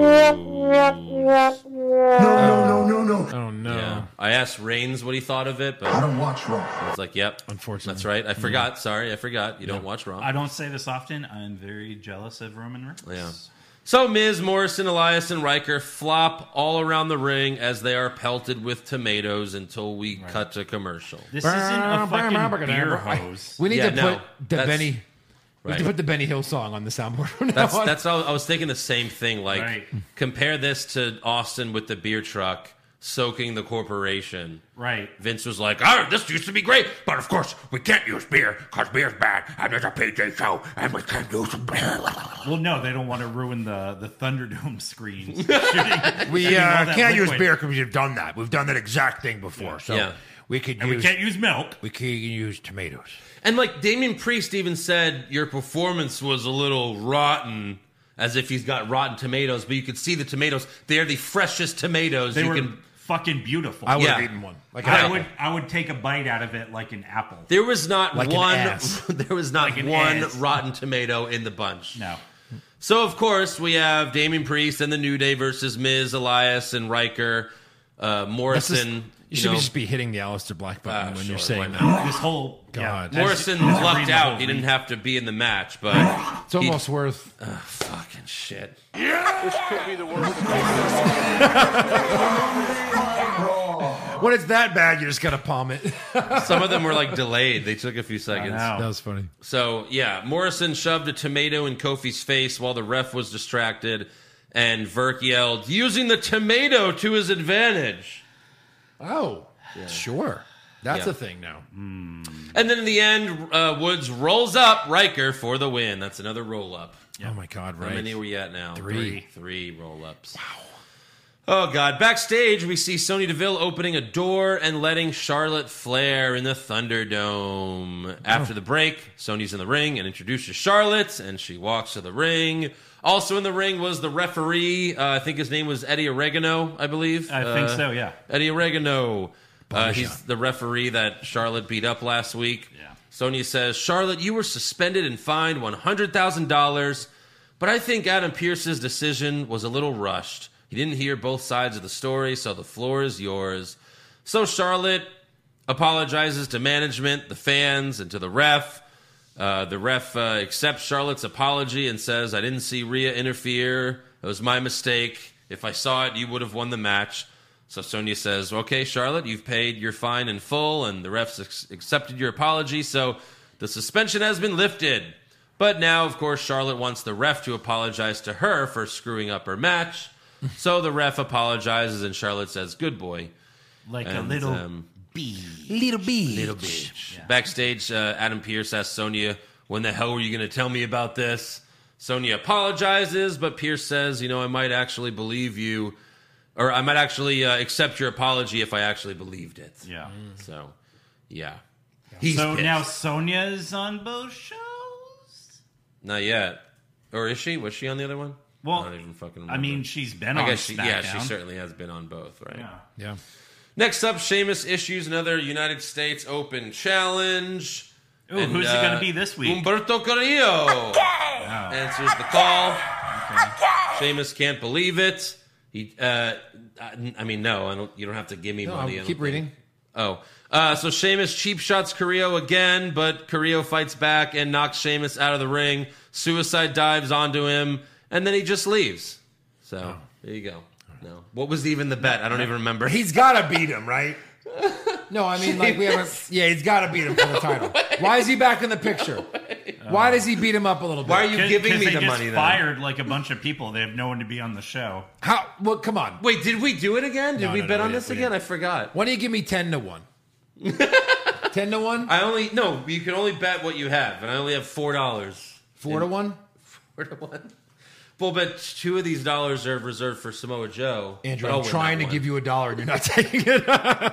No, no, no, no, no. Oh, no. Yeah. I asked Reigns what he thought of it, I but don't watch Raw. I was like, yep. Unfortunately. That's right. I forgot. Sorry, I forgot. You don't watch Raw. I don't say this often. I'm very jealous of Roman Reigns. Yeah. So Miz, Morrison, Elias, and Riker flop all around the ring as they are pelted with tomatoes until we cut to commercial. This isn't a fucking beer hose. We need Yeah, to no, put the that's- Benny We have to put the Benny Hill song on the soundboard from now That's on. that's all, I was thinking the same thing. Like Right. compare this to Austin with the beer truck soaking the corporation. Right. Vince was like, "Oh, this used to be great, but of course we can't use beer because beer's bad, and there's a P J show, and we can't use beer." Well, no, they don't want to ruin the, the Thunderdome screens. shooting, we shooting all uh, that can't use liquid. beer because we've done that. We've done that exact thing before. So Yeah. we could And use we can't use milk. we can use tomatoes. And like Damian Priest even said, your performance was a little rotten, as if he's got rotten tomatoes. But you could see the tomatoes; they are the freshest tomatoes They you were can. fucking beautiful. I would have Yeah. eaten one. Like an I apple. would I would take a bite out of it like an apple. There was not Like an one. ass. There was not Like an one ass. rotten tomato in the bunch. No. So of course we have Damian Priest and the New Day versus Miz, Elias, and Riker. Uh, That's just- Morrison. you should know, just be hitting the Aleister Black button Ah, when sure, you're why saying not? that. This whole God. yeah, that's- Morrison that's the lucked reason out. whole He didn't reason. have to be in the match, but It's almost worth. he, fucking shit. When it's that bad, you just gotta palm it. Some of them were like delayed. They took a few seconds. know. That was funny. So yeah, Morrison shoved a tomato in Kofi's face while the ref was distracted, and Verk yelled, "Using the tomato to his advantage." Oh, sure. That's Yeah. a thing now. And then in the end, uh, Woods rolls up Riker for the win. That's another roll up. Oh my God! How Right. many are we at now? Three. Three roll ups. Wow. Oh, God. Backstage, we see Sonya Deville opening a door and letting Charlotte Flair in the Thunderdome. After the break, Sonya's in the ring and introduces Charlotte, and she walks to the ring. Also in the ring was the referee. Uh, I think his name was Eddie Oregano, I believe. I think Uh, so, yeah. Eddie Oregano. Uh, he's the referee that Charlotte beat up last week. Yeah. Sonya says, "Charlotte, you were suspended and fined one hundred thousand dollars, but I think Adam Pearce's decision was a little rushed. He didn't hear both sides of the story, so the floor is yours." So Charlotte apologizes to management, the fans, and to the ref. Uh, the ref uh, accepts Charlotte's apology and says, "I didn't see Rhea interfere. It was my mistake. If I saw it, you would have won the match." So Sonya says, "Okay, Charlotte, you've paid your fine in full, and the refs ex- accepted your apology, so the suspension has been lifted." But now, of course, Charlotte wants the ref to apologize to her for screwing up her match. So the ref apologizes, and Charlotte says, "Good boy." Like a And, little um, bee. Little bee. Little bitch. Backstage, uh, Adam Pearce asks Sonya, "When the hell were you going to tell me about this?" Sonya apologizes, but Pearce says, "You know, I might actually believe you, or I might actually uh, accept your apology if I actually believed it." Yeah. So, yeah. He's So pissed. now Sonya's on both shows? Not yet. Or is she? Was she on the other one? Well, I don't even fucking remember. I mean, she's been I on guess she, SmackDown. yeah, she certainly has been on both, right? Yeah. Yeah. Next up, Sheamus issues another United States Open challenge. Ooh, who's it gonna be this week? Humberto Carrillo answers the call. Sheamus can't believe it. He, uh, I, I mean, no, I don't. You don't have to give me No, money. I I'll don't keep think. reading. Oh, uh, so Sheamus cheap shots Carrillo again, but Carrillo fights back and knocks Sheamus out of the ring. Suicide dives onto him, and then he just leaves. So there you go. No, what was even the bet? I don't even remember. He's got to beat him, right? No, I mean, like we haven't. Yeah, he's got to beat him for the title. Why is he back in the picture? Why does he beat him up a little bit? Why are you Cause, giving 'cause me they the just money then? fired like a bunch of people. They have no one to be on the show. How? Well, come on. Wait, did we do it again? Did No, we no, bet no, on we this didn't, we again? I forgot. Why don't you give me ten to one? Ten to one? I only no. You can only bet what you have, and I only have four dollars. Four to one? Four to one. Well, but two of these dollars are reserved for Samoa Joe. Andrew, but I'll I'm win trying that to one. give you a dollar and you're not taking it.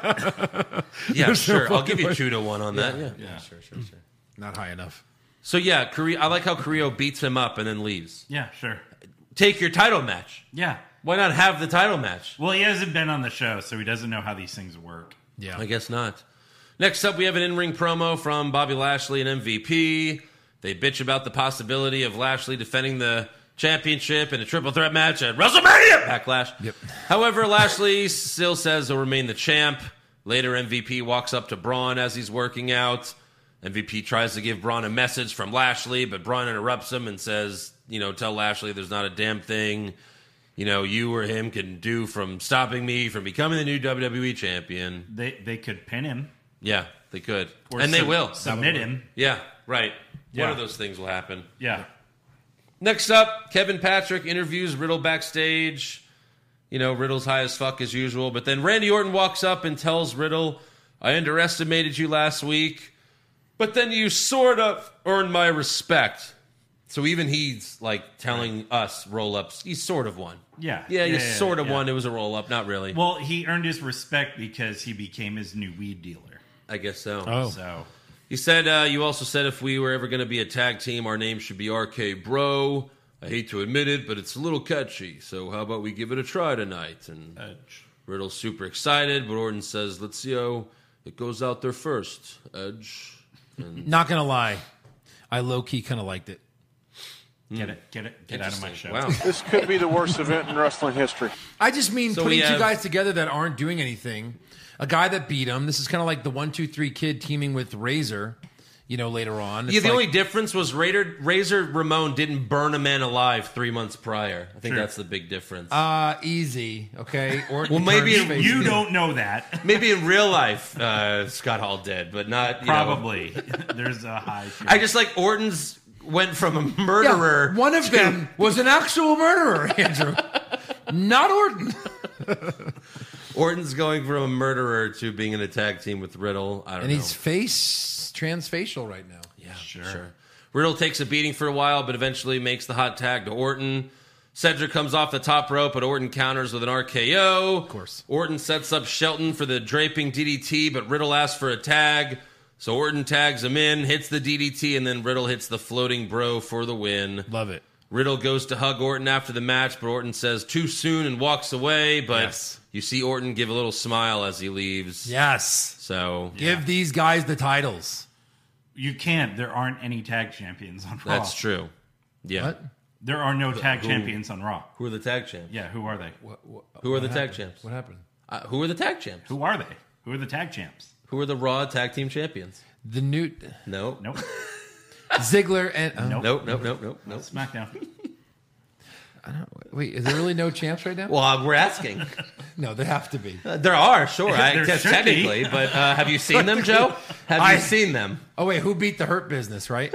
Yeah, There's no sure. I'll fucking give you way. two to one on that. Yeah, yeah, sure, sure, sure. Not high enough. So yeah, Carrillo, I like how Carrillo beats him up and then leaves. Yeah, sure. Take your title match. Yeah. Why not have the title match? Well, he hasn't been on the show, so he doesn't know how these things work. Yeah. I guess not. Next up, we have an in-ring promo from Bobby Lashley and M V P. They bitch about the possibility of Lashley defending the championship in a triple threat match at WrestleMania Backlash. Yep. However, Lashley still says he'll remain the champ. Later, M V P walks up to Braun as he's working out. M V P tries to give Braun a message from Lashley, but Braun interrupts him and says, you know, tell Lashley there's not a damn thing, you know, you or him can do from stopping me from becoming the new W W E champion. They they could pin him Yeah, they could. or And they sub- will. submit him. Yeah, Right. Yeah. One of those things will happen. Yeah. Next up, Kevin Patrick interviews Riddle backstage. You know, Riddle's high as fuck as usual. But then Randy Orton walks up and tells Riddle, I underestimated you last week, but then you sort of earned my respect. So even he's like telling us roll-ups, he sort of won. Yeah. Yeah, you Yeah, yeah, sort of yeah. won. It was a roll-up. Not really. Well, he earned his respect because he became his new weed dealer. I guess so. Oh. So You said, uh, you also said if we were ever going to be a tag team, our name should be R K Bro. I hate to admit it, but it's a little catchy. So how about we give it a try tonight? And Edge. Riddle's super excited, but Orton says, let's see how it goes out there first. Edge. And Not gonna lie, I low key kind of liked it. Get it, get it, get out of my show. Wow. This could be the worst event in wrestling history. I just mean So putting we two have- guys together that aren't doing anything. A guy that beat him. This is kind of like the one two three kid teaming with Razor. You know, later on. It's Yeah, the like- only difference was Razor, Razor Ramon didn't burn a man alive three months prior. I think Sure. that's the big difference. Uh, easy, okay? Orton Well, maybe turns it- face- You don't know that. Maybe in real life, uh, Scott Hall did, but not, you know. Probably. There's a high chance. I just like Orton's went from a murderer. Yeah, one of to- them was an actual murderer, Andrew. Not Orton. Orton's going from a murderer to being in a tag team with Riddle. I don't And know. he's face transfacial right now. Yeah, sure. sure. Riddle takes a beating for a while, but eventually makes the hot tag to Orton. Cedric comes off the top rope, but Orton counters with an R K O. Of course. Orton sets up Shelton for the draping D D T, but Riddle asks for a tag. So Orton tags him in, hits the D D T, and then Riddle hits the floating bro for the win. Love it. Riddle goes to hug Orton after the match, but Orton says too soon and walks away. But Yes. you see Orton give a little smile as he leaves. Yes. So Give these guys the titles. You can't. There aren't any tag champions on Raw. that's true. Yeah. What? There are no tag who- champions on Raw. Who are the tag champs? Yeah, who are they? Who are the What tag happened? champs? What happened? Uh, who are the tag champs? Who are they? Who are the tag champs? Who are the Raw tag team champions? The new No. Nope. Ziggler and uh, Nope. Nope, nope, nope, nope, nope. SmackDown. wait, is there really no champs right now? Well, uh, we're asking. No, there have to be. Uh, there are, sure, I There guess should be. technically, but uh, have you seen them, Joe? Have I- you seen them? Oh wait, who beat the Hurt Business? Right?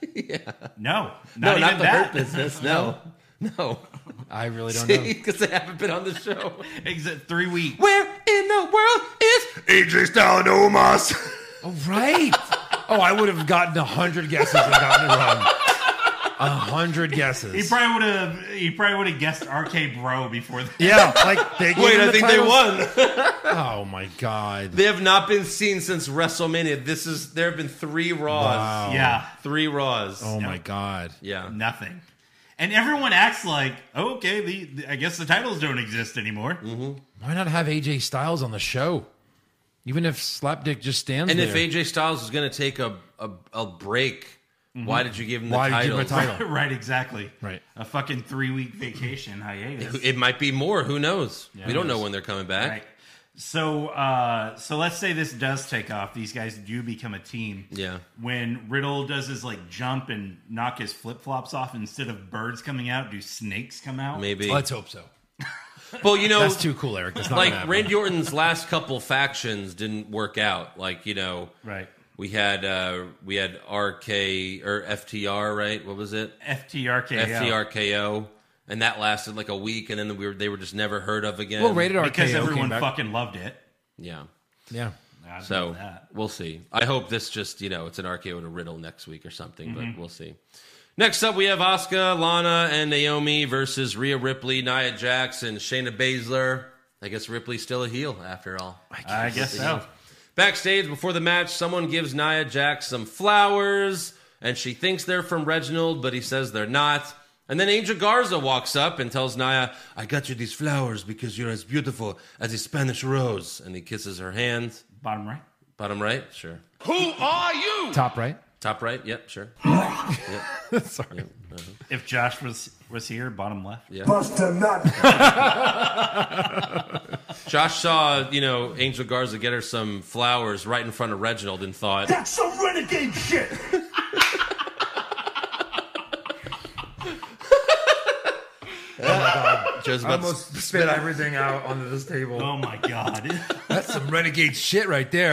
No. Not No, even not the that. Hurt Business. No, no. I really don't know. Because they haven't been on the show. Exit three weeks. Where in the world is A J Styles Omos. Oh right. Oh, I would have gotten a hundred guesses and gotten it wrong. A hundred guesses. He probably would have. He probably would have guessed R K Bro before that. Yeah, like they gave Wait, him I the think titles. they won. Oh my god. They have not been seen since WrestleMania. This is there have been three Raws. Wow. Yeah. Three Raws. Oh my god. Yeah. Nothing. And everyone acts like, oh, okay, the, the I guess the titles don't exist anymore. Mm-hmm. Why not have A J Styles on the show? Even if Slapdick just stands And there. if A J Styles was going to take a, a a break, why did you give him the Why did you title? give him a title? Right, exactly. Right. A fucking three week vacation hiatus. It might be more. Who knows? Yeah, we who don't know knows? when they're coming back. Right. So, uh, so let's say this does take off. These guys do become a team. Yeah. When Riddle does his like jump and knock his flip flops off, instead of birds coming out, do snakes come out? Maybe. Let's hope so. Well, you know, That's too cool, Eric. That's not like gonna happen. Randy Orton's last couple factions didn't work out. Like you know, Right. we had uh, we had R K or F T R, right? What was it? F T R K O. F T R K O, and that lasted like a week, and then we were they were just never heard of again. Well, rated R K O Because came everyone back. fucking loved it. Yeah. Yeah. I don't So know that. we'll see. I hope this just you know it's an R K O to Riddle next week or something, Mm-hmm. but we'll see. Next up, we have Asuka, Lana, and Naomi versus Rhea Ripley, Nia Jax, and Shayna Baszler. I guess Ripley's still a heel after all. I guess so. Backstage before the match, someone gives Nia Jax some flowers, and she thinks they're from Reginald, but he says they're not. And then Angel Garza walks up and tells Nia, I got you these flowers because you're as beautiful as a Spanish rose. And he kisses her hand. Bottom right. Bottom right? Sure. Top right. Top right? Yep, sure. Sorry. If Josh was was here, bottom left. Yeah. Bust a nut. Josh saw, you know, Angel Garza get her some flowers right in front of Reginald and thought, That's some renegade shit. Joe's about to Almost spit spit out. everything out onto this table. Oh my god. That's some renegade shit right there.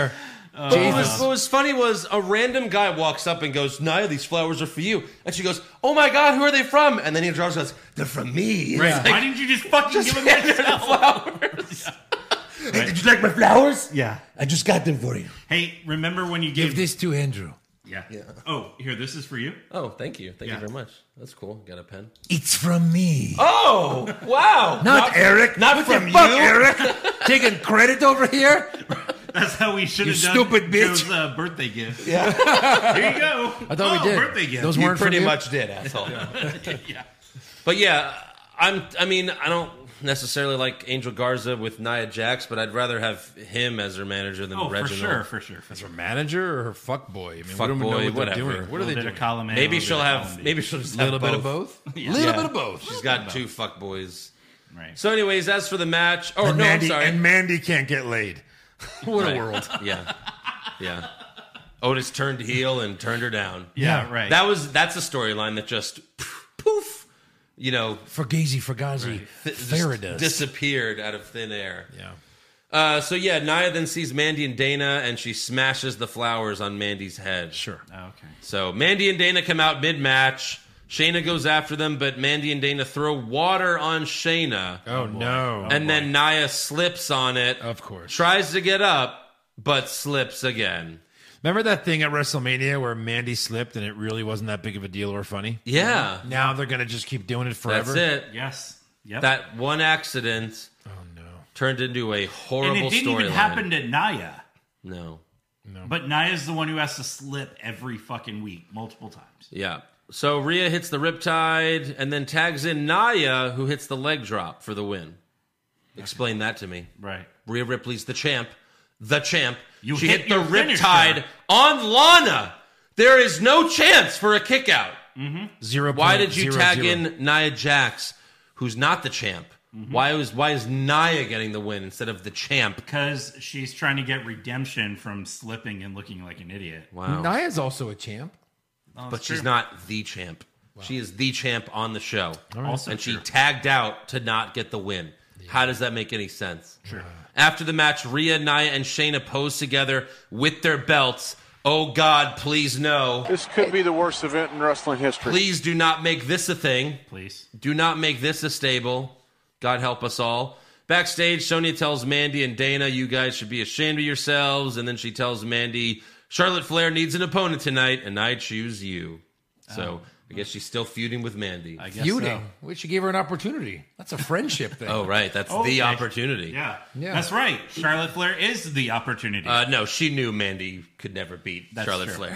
But what, was, what was funny was a random guy walks up and goes, Nia, these flowers are for you. And she goes, oh my God, who are they from? And then he draws and goes, they're from me. Right. Like, Why didn't you just fucking just give him hand her the flowers. Yeah. Hey, did you like my flowers? Yeah. I just got them for you. Hey, remember when you Give gave this to Andrew. Yeah. yeah. Oh, here, this is for you. Oh, thank you. Thank Yeah. you very much. That's cool. Got a pen. It's from me. Oh, wow. Not, Eric. Not What from the fuck, you. Eric. Taking credit over here? That's how we should You have done stupid bitch. Joe's uh, birthday gift. Yeah. Here you go. I thought oh, we did. birthday gift. Those You weren't pretty from you? much did, asshole. yeah. But yeah, I'm. I mean, I don't necessarily like Angel Garza with Nia Jax, but I'd rather have him as her manager than Oh, for Reginald. sure, for sure. For As sure. her manager or her fuck boy? I mean, Fuck we don't know boy, what whatever. they're doing. What are they Bit doing? of column A, Maybe little she'll bit of have. column B. Maybe she'll just A little have bit of both. both? A Yeah. little Yeah. bit of both. She's got two fuck boys. Right. So, anyways, as for the match, oh and no, Mandy, I'm sorry. And Mandy can't get laid. What Right. a world. Yeah, yeah. Otis turned heel and turned her down. Yeah, right. That was that's a storyline that just poof, you know, Fugazi, Fugazi, th- just Faradis. disappeared out of thin air. Yeah. Uh, so yeah, Nia then sees Mandy and Dana, and she smashes the flowers on Mandy's head. Sure. Oh, okay. So Mandy and Dana come out mid-match. Shayna goes after them, but Mandy and Dana throw water on Shayna. Oh, no. and then Nia slips on it. Of course. Tries to get up, but slips again. Remember that thing at WrestleMania where Mandy slipped and it really wasn't that big of a deal or funny? Yeah. Now they're going to just keep doing it forever? That's it. Yes. Yep. That one accident Oh, no. turned into a horrible and it didn't even storyline. happen to Nia. No. But Nia's the one who has to slip every fucking week, multiple times. Yeah. So Rhea hits the Riptide and then tags in Nia, who hits the leg drop for the win. Explain that to me. Right. Rhea Ripley's the champ. The champ. You she hit hit the your finisher. Riptide on Lana. There is no chance for a kick out. Zero Why point did you zero tag zero. in Nia Jax, who's not the champ? Why was why is Nia getting the win instead of the champ? Because she's trying to get redemption from slipping and looking like an idiot. Wow. Nia's also a champ. Oh, But it's she's true. not the champ. She is the champ on the show. Also and she true. tagged out to not get the win. How does that make any sense? Sure. After the match, Rhea, Nia, and Shayna pose together with their belts. Oh, God, please no. This could be the worst event in wrestling history. Please do not make this a thing. Please. Do not make this a stable. God help us all. Backstage, Sonya tells Mandy and Dana, you guys should be ashamed of yourselves. And then she tells Mandy, Charlotte Flair needs an opponent tonight, and I choose you. So I guess she's still feuding with Mandy. I guess Feuding. so. Well, she gave her an opportunity. That's a friendship thing. Oh, right. That's Okay. the opportunity. Yeah. Yeah. That's right. Charlotte Flair is the opportunity. Uh, no, she knew Mandy could never beat That's Charlotte true. Flair.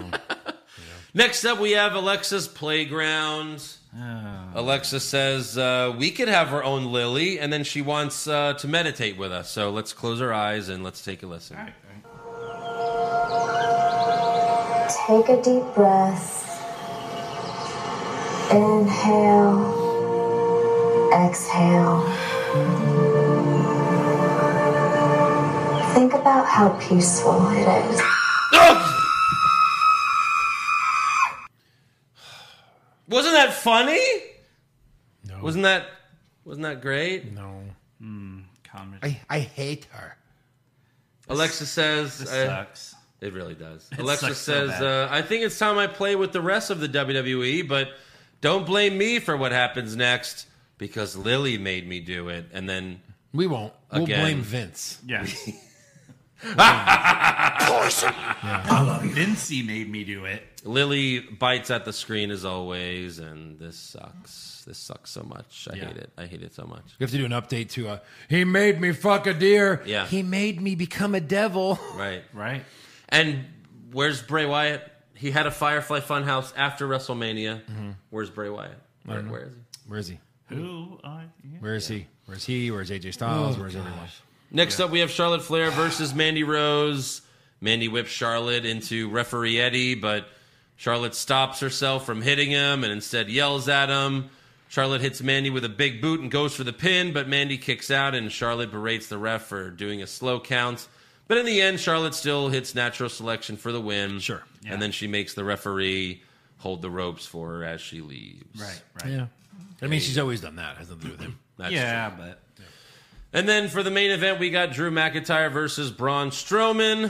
Next up, we have Alexa's Playground. Alexa says, uh, we could have our own Lily, and then she wants uh, to meditate with us. So let's close our eyes and let's take a listen. All right, all right. Take a deep breath. Inhale. Exhale. Think about how peaceful it is. Wasn't that funny? No. Wasn't that wasn't that great? No. Comedy. I, I hate her. Alexa says, This uh, sucks. it really does. It Alexa sucks so says, bad. uh, I think it's time I play with the rest of the W W E, but don't blame me for what happens next because Lily made me do it. And then We won't. We'll Again. blame Vince. Yes. I love you. Vinci made me do it. Lily bites at the screen as always, and this sucks. This sucks so much. I Yeah. hate it. I hate it so much. You have to do an update to, uh, he made me fuck a deer. Yeah. He made me become a devil. Right. Right. And where's Bray Wyatt? He had a Firefly Funhouse after WrestleMania. Where's Bray Wyatt? Where, where is he? Where is he? Who are you? Where is he? Where's he? Where's A J Styles? Where's everyone? Next up, we have Charlotte Flair versus Mandy Rose. Mandy whips Charlotte into referee Eddie, but Charlotte stops herself from hitting him and instead yells at him. Charlotte hits Mandy with a big boot and goes for the pin, but Mandy kicks out and Charlotte berates the ref for doing a slow count. But in the end, Charlotte still hits natural selection for the win. Sure. Yeah. And then she makes the referee hold the ropes for her as she leaves. Right. Right. Yeah. I mean, she's always done that. It has nothing to do with him. That's yeah, true. but And then for the main event, we got Drew McIntyre versus Braun Strowman.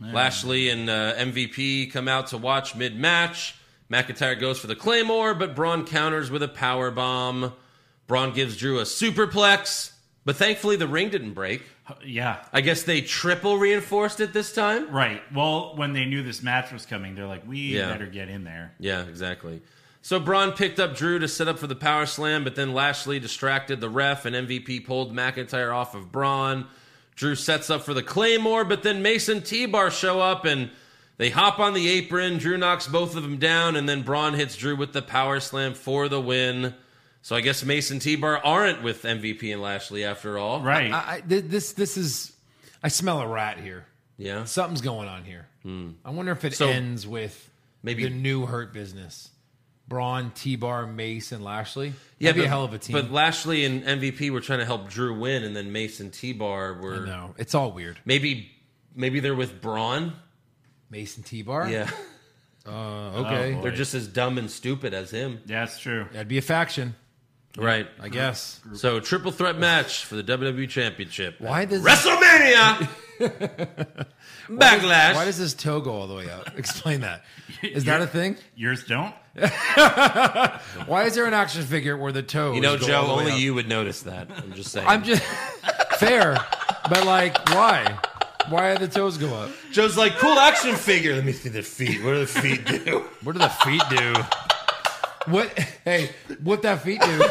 Yeah. Lashley and uh, M V P come out to watch mid-match. McIntyre goes for the Claymore, but Braun counters with a power bomb. Braun gives Drew a superplex, but thankfully the ring didn't break. Yeah. I guess they triple reinforced it this time? Right. Well, when they knew this match was coming, they're like, we Yeah. better get in there. Yeah, exactly. So Braun picked up Drew to set up for the power slam, but then Lashley distracted the ref, and M V P pulled McIntyre off of Braun. Drew sets up for the Claymore, but then Mason T-Bar show up, and they hop on the apron. Drew knocks both of them down, and then Braun hits Drew with the power slam for the win. So I guess Mason T-Bar aren't with M V P and Lashley after all. Right. I, I, this this is. I smell a rat here. Yeah. Something's going on here. Hmm. I wonder if it So, ends with maybe- the new Hurt Business. Braun, T-Bar, Mace, and Lashley. Yeah, That'd be but, a hell of a team. But Lashley and M V P were trying to help Drew win, and then Mason T-Bar were. No, it's all weird. Maybe, maybe they're with Braun. Mason T-Bar? Yeah. Uh, okay. They're just as dumb and stupid as him. Yeah, that's true. That'd be a faction. Right. I guess. So, triple threat match for the W W E Championship. Why does WrestleMania? Why does- Backlash. Why does this toe go all the way out? Explain that. Is that a thing? Yours don't? Why is there an action figure where the toe? You know, go Joe, all the way only up? you would notice that. I'm just saying. I'm just fair, but like, why? Why do the toes go up? Joe's like, cool action figure. Let me see the feet. What do the feet do? What do the feet do? What? Hey, what that feet do?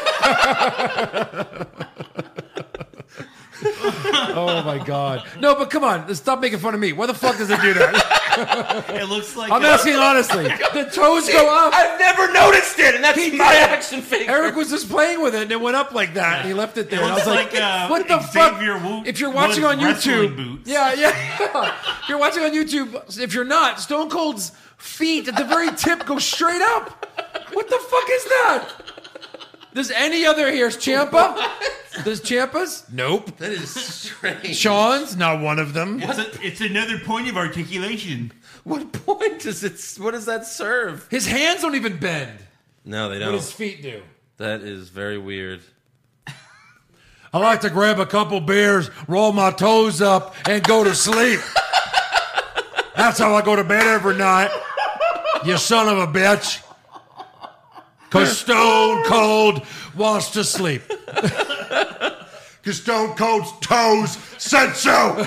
Oh my god! No, but come on, stop making fun of me. Why the fuck does it do that? It looks like I'm a- asking honestly. The toes go up. I've never noticed it, and that's He my did. action figure. Eric was just playing with it, and it went up like that, and he left it there. It and I was looks like, like, uh, "What the Xavier fuck?" Woods If you're watching on wrestling YouTube, boots. yeah, yeah. If you're watching on YouTube, if you're not, Stone Cold's feet at the very tip go straight up. What the fuck is that? Does any other here's Ciampa? Does Ciampa's? Nope. That is strange. Sean's not one of them. It's, a, it's another point of articulation. What point does it? What does that serve? His hands don't even bend. No, they What don't. his feet do. That is very weird. I like to grab a couple beers, roll my toes up, and go to sleep. That's how I go to bed every night. You son of a bitch. Because Stone Cold wants to sleep. Because Stone Cold's toes said so.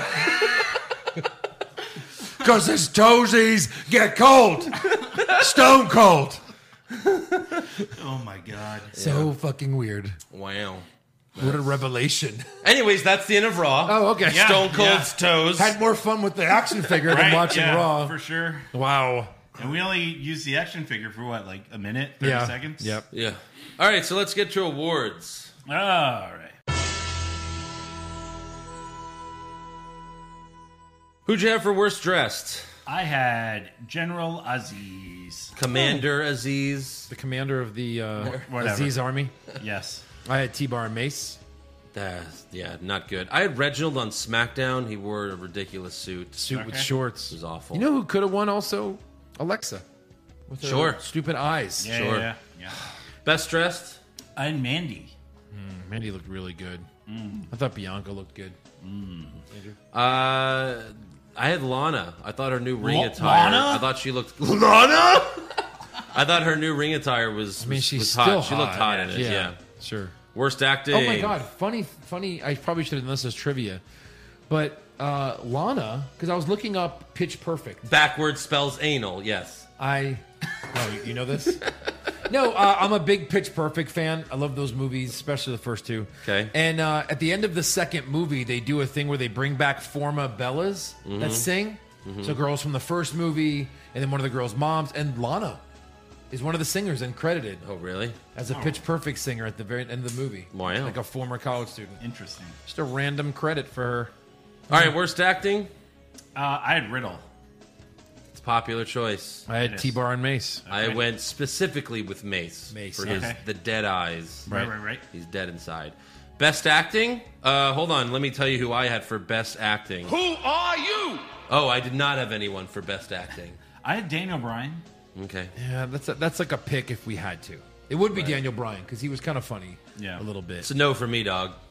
Because his toesies get cold. Stone Cold. Oh my god. So fucking weird. Wow. What a revelation. Anyways, that's the end of Raw. Oh, okay. Yeah. Stone Cold's toes. Had more fun with the action figure than Right, watching yeah, Raw. for sure. Wow. And we only used the action figure for what, like a minute, thirty Yeah. seconds? Yep. Yeah. All right, so let's get to awards. All right. Who'd you have for worst dressed? I had General Aziz. Commander Aziz. The commander of the uh, Whatever. Aziz army. Yes. I had T-Bar and Mace. That's, yeah, not good. I had Reginald on SmackDown. He wore a ridiculous suit. Suit with Okay. shorts. It was awful. You know who could have won also? Alexa. With her Sure. stupid eyes. Yeah, Sure. yeah, yeah. Best dressed? I had Mandy. Mandy looked really good. I thought Bianca looked good. Uh, I had Lana. I thought her new ring La- attire. Lana? I thought she looked Lana. I thought her new ring attire was. I mean, was- she's was still hot. hot. She looked hot in it. Yeah, Yeah. sure. Worst acting. Oh my god, funny, funny. I probably should have done this as trivia, but uh, Lana, because I was looking up Pitch Perfect. Backwards spells anal. Yes. I, oh, you- you know this? No, uh, I'm a big Pitch Perfect fan. I love those movies, especially the first two. Okay. And uh, at the end of the second movie, they do a thing where they bring back former Bellas Mm-hmm. that sing. So girls from the first movie, and then one of the girls' moms, and Lana is one of the singers and credited Oh really? as a Pitch Perfect singer at the very end of the movie. Wow. Like a former college student. Interesting. Just a random credit for her. All right. Worst acting. Uh, I had Riddle. It's a popular choice. I had It is. T-Bar and Mace. I went specifically with Mace. Mace, for yeah. his Okay. the dead eyes. Right, right, right. He's dead inside. Best acting? Uh, hold on. Let me tell you who I had for best acting. Who are you? Oh, I did not have anyone for best acting. I had Daniel Bryan. Okay. Yeah, that's a, that's like a pick if we had to. It would be Daniel Bryan because he was kind of funny. Yeah. a little bit. It's a no for me, dog.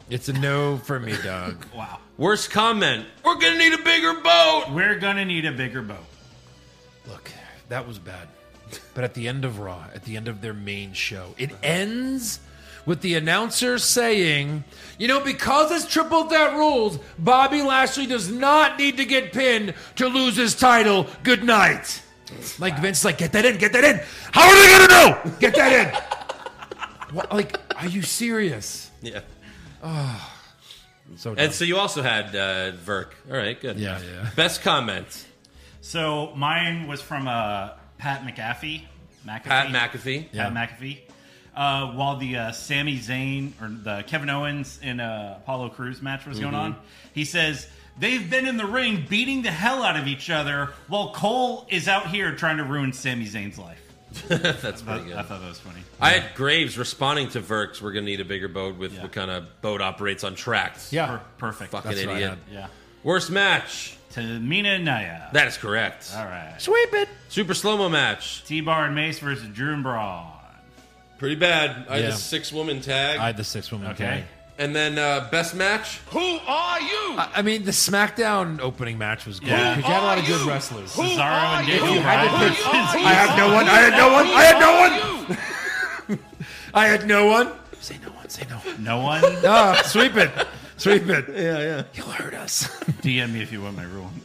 It's a no for me, Doug. Wow. Worst comment. We're gonna need a bigger boat. We're gonna need a bigger boat. Look, that was bad. But at the end of Raw, at the end of their main show, it ends with the announcer saying, you know, because it's triple threat rules, Bobby Lashley does not need to get pinned to lose his title. Good night. Like Vince's like, get that in, get that in. How are they gonna know? Get that in. What, like, are you serious? Yeah. Oh, so dumb. And so you also had uh, Verk. All right, good. Yeah, yeah. Best comment. So mine was from uh, Pat McAfee. McAfee. Pat McAfee. Pat McAfee. Uh, while the uh, Sami Zayn or the Kevin Owens and uh, Apollo Crews match was going Mhm. on, he says they've been in the ring beating the hell out of each other while Cole is out here trying to ruin Sami Zayn's life. That's pretty I, good. I thought that was funny. I had Graves responding to Verks. We're gonna need a bigger boat with what kind of boat operates on tracks. Yeah. Per- perfect. Fucking That's what I idiot. had. Yeah. Worst match. Tamina and Naya. That is correct. All right. Sweep it. Super slow mo match. T-Bar and Mace versus Drew and Braun. Pretty bad. I had Yeah. the six woman tag. I had the six woman Okay. tag. And then uh, best match. Who are you? I I mean, the SmackDown opening match was good. Yeah. Because you had a lot of good wrestlers. Cesaro and If Daniel you had to Bryan. pick- I had no one. I had no one. I had no one. I had no one. Say no one. Say no one. No one? Ah, sweep it. Sweep it. Yeah, yeah. You'll hurt us. D M me if you want my rule.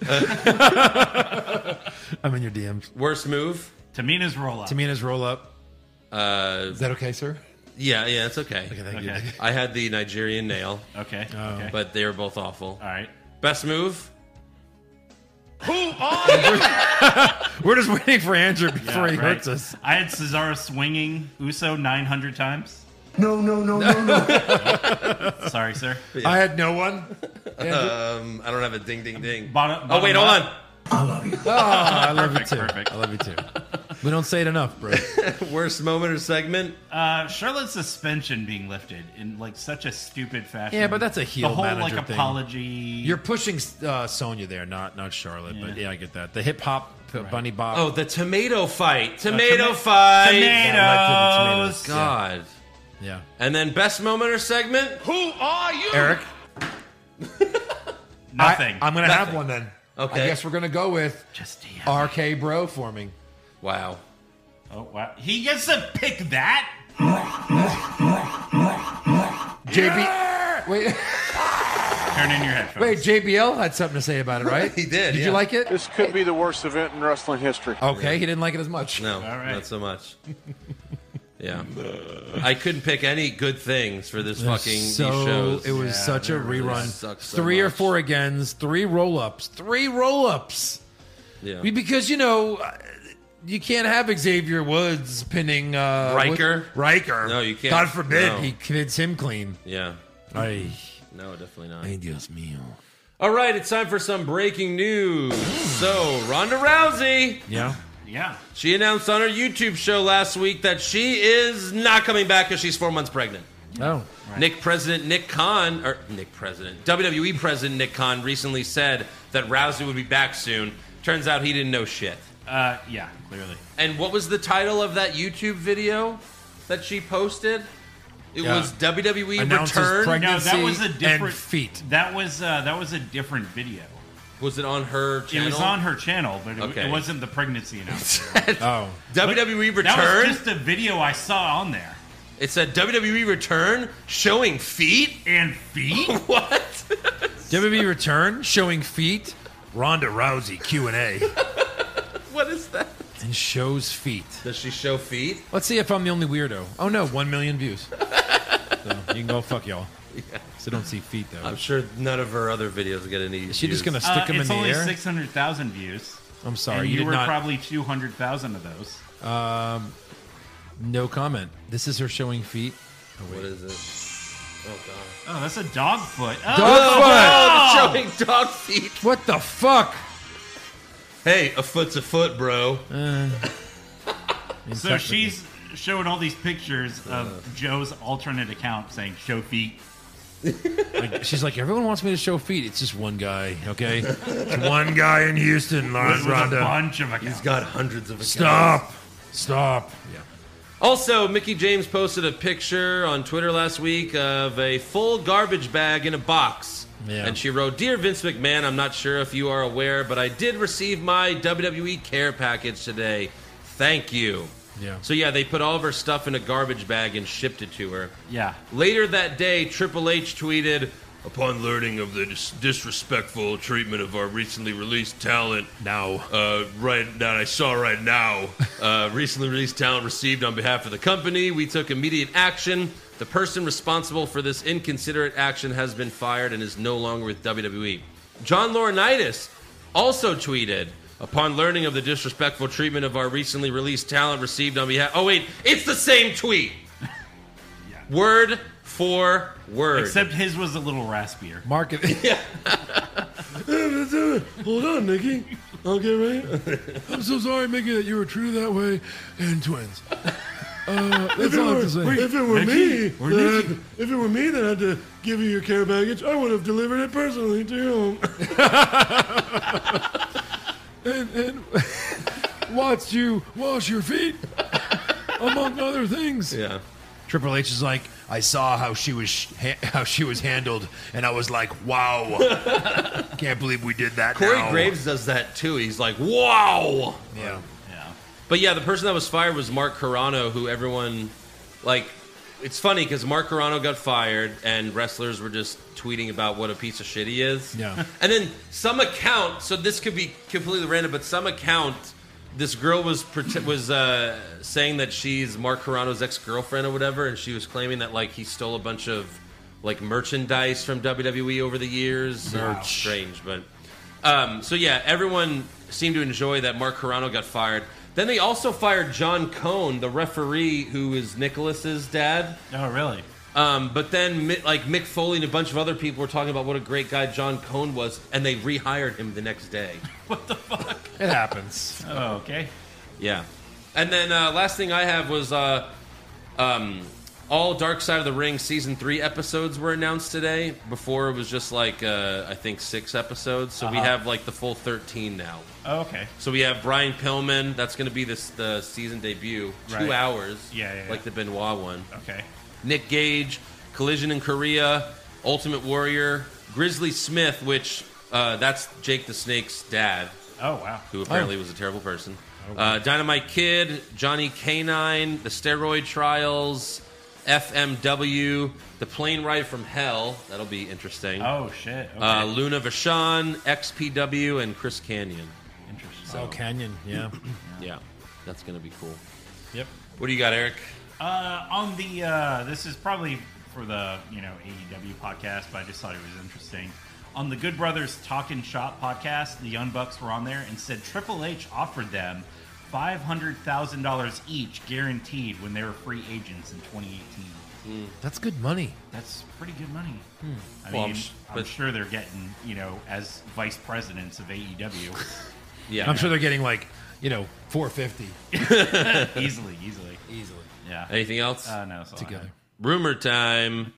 I'm in your D Ms. Worst move. Tamina's roll up. Tamina's roll up. Uh, Is that okay, sir? yeah, yeah, it's okay. Okay, thank Okay. you. I had the Nigerian nail, Okay. Oh. Okay. but they were both awful. All right. Best move. Who are you? We're just waiting for Andrew before Yeah, he right. hurts us. I had Cesaro swinging Uso nine hundred times. No, no, no, no, no. Sorry, sir. I had no one. Andrew? Um, I don't have a ding, ding, ding. Bottom- oh wait, hold bottom on. I love you. Oh, I love Perfect, you too. perfect. I love you too. We don't say it enough, bro. Worst moment or segment. Uh, Charlotte's suspension being lifted in like such a stupid fashion. Yeah, but that's a heel The whole manager like thing. apology. You're pushing uh, Sonya there, not not Charlotte. But Yeah. yeah, I get that. The hip hop bunny bop. Oh, the tomato fight. Uh, Tomato toma- fight. Tomatoes. God. Yeah. And then best moment or segment. Who are you? Eric, Nothing. I, am gonna Nothing. have one then. Okay. I guess we're gonna go with Just D M. R K Bro forming. Wow. Oh wow. He gets to pick that. J B. Wait, Turn in your headphones. wait. J B L had something to say about it, right? He did, Did yeah. you like it? This could be the worst event in wrestling history. Okay, he didn't like it as much. No, right. not so much. Yeah. I couldn't pick any good things for this fucking so these shows. it was Yeah, such a they really rerun. suck so three or much. four agains, three roll ups, three roll ups. Yeah. Because you know you can't have Xavier Woods pinning uh, Riker? Wood- Riker. No, you can't. God forbid No. he kids him clean. Yeah. Ay, No, definitely not. ay Dios mío. All right, it's time for some breaking news. So, Ronda Rousey, Yeah. Yeah. she announced on her YouTube show last week that she is not coming back because she's four months pregnant. Oh. Nick President Nick Khan, or Nick President, W W E President Nick Khan recently said that Rousey would be back soon. Turns out he didn't know shit. Uh, yeah. Clearly. And what was the title of that YouTube video that she posted? It Yeah. was W W E Announces Return. pregnancy No, that was a different and feet. That was uh, that was a different video. Was it on her channel? It was on her channel, but it, Okay. it wasn't the pregnancy announcement. Oh. W W E But That Return. was just a video I saw on there. It said W W E Return showing feet. And feet? What? W W E Return showing feet. Ronda Rousey Q and A What is that? and shows feet. Does she show feet? Let's see if I'm the only weirdo. Oh no, one million views. So you can go fuck y'all. So don't see feet though. I'm sure none of her other videos get any. Is she just views. gonna stick Uh, them in it's the only air? six hundred thousand views. I'm sorry, and you you, did were not- probably two hundred thousand of those. Um, no comment. This is her showing feet. What is this? Oh god. Oh, that's a dog foot. Oh, Dog Oh, showing dog feet. What the fuck? Hey, a foot's a foot, bro. Uh, So she's showing all these pictures of Joe's alternate account saying "show feet." like, she's like, everyone wants me to show feet. It's just one guy, okay? It's one guy in Houston, With, Lawrence with a Ronda. bunch of accounts. He's got hundreds of accounts. Stop. Stop. Yeah. Also, Mickey James posted a picture on Twitter last week of a full garbage bag in a box. Yeah. And she wrote, "Dear Vince McMahon, I'm not sure if you are aware, but I did receive my W W E care package today. Thank you." Yeah. So, yeah, they put all of her stuff in a garbage bag and shipped it to her. Yeah. Later that day, Triple H tweeted, "Upon learning of the dis- disrespectful treatment of our recently released talent, now, uh, right that I saw right now, uh, recently released talent received on behalf of the company, we took immediate action. The person responsible for this inconsiderate action has been fired and is no longer with W W E." John Laurinaitis also tweeted, "Upon learning of the disrespectful treatment of our recently released talent received on behalf..." Oh, wait, it's the same tweet. Yeah. Word for word. Except his was a little raspier. Market. Yeah. Hold on, Nikki. I'll get right. I'm so sorry, Mickey, that you were treated that way, and twins. Uh, that's all I have to say. If it were Nikki? me, Or that Nikki? I'd- if it were me that had to give you your care package, I would have delivered it personally to you. and, and watched you wash your feet, among other things. Yeah. Triple H is like, I saw how she was ha- how she was handled, and I was like, wow, can't believe we did that. Corey now. Graves does that too. He's like, wow. Yeah. Yeah. But yeah, the person that was fired was Mark Carrano, who everyone, like, it's funny because Mark Carrano got fired and wrestlers were just tweeting about what a piece of shit he is. Yeah. And then some account, so this could be completely random, but some account, this girl was pret- was uh, saying that she's Mark Carrano's ex-girlfriend or whatever, and she was claiming that, like, he stole a bunch of, like, merchandise from W W E over the years. Merch. Strange, but... Um, so yeah, everyone seemed to enjoy that Mark Carrano got fired. Then they also fired John Cone, the referee, who is Nicholas's dad. Oh, really? Um, but then, Mi- like, Mick Foley and a bunch of other people were talking about what a great guy John Cone was, and they rehired him the next day. What the fuck? It happens. Oh, okay. Yeah. And then uh, last thing I have was uh, um, all Dark Side of the Ring Season three episodes were announced today. Before it was just like, uh, I think, six episodes. So we Uh-huh. have like the full thirteen now. Oh, okay. So we have Brian Pillman. That's going to be this the season debut. Two Right. hours. Yeah, yeah, yeah. Like the Benoit one. Okay. Nick Gage, Collision in Korea, Ultimate Warrior, Grizzly Smith, which uh, that's Jake the Snake's dad, Oh, wow. who apparently Oh. was a terrible person. Uh, Dynamite Kid, Johnny Canine, The Steroid Trials, F M W, The Plane Ride from Hell. That'll be interesting. Oh, shit. Okay. Uh, Luna Vachon, X P W, and Chris Canyon. Interesting. Oh, Canyon, yeah. Yeah, that's going to be cool. Yep. What do you got, Eric? Uh, on the, uh, this is probably for the, you know, A E W podcast, but I just thought it was interesting. On the Good Brothers Talkin' Shop podcast, the Young Bucks were on there and said Triple H offered them five hundred thousand dollars each guaranteed when they were free agents in twenty eighteen. That's good money. That's pretty good money. I Hmm. Well, mean, I'm sh- I'm but- sure they're getting, you know, as vice presidents of A E W. Yeah. I'm sure they're getting like, you know, four fifty easily, easily. easily Yeah. Anything else? Uh, no, that's all I together. had. Rumor time.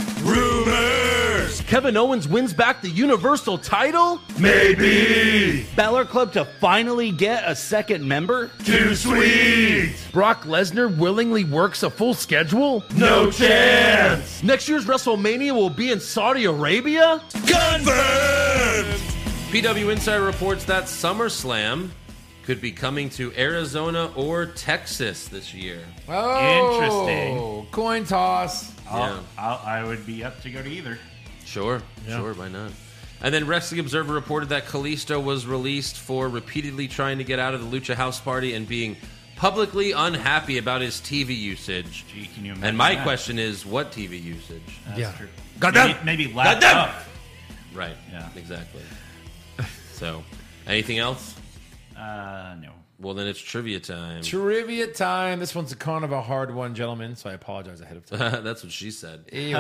Rumors! Kevin Owens wins back the Universal title? Maybe! Balor Club to finally get a second member? Too sweet! Brock Lesnar willingly works a full schedule? No chance! Next year's WrestleMania will be in Saudi Arabia? Confirmed! P W Insider reports that SummerSlam could be coming to Arizona or Texas this year. Oh, Interesting. Coin toss. I'll, Yeah. I'll, I would be up to go to either. Sure, Yeah. sure, why not? And then Wrestling Observer reported that Kalisto was released for repeatedly trying to get out of the Lucha House Party and being publicly unhappy about his T V usage. Gee, can you imagine And my that? question is, what T V usage? That's Yeah. true. Goddamn. Maybe, maybe lapped Goddamn. up. Right, Yeah. exactly. So, anything else? Uh, no. Well, then it's trivia time. Trivia time. This one's a kind of a hard one, gentlemen, so I apologize ahead of time. That's what she said. Ew.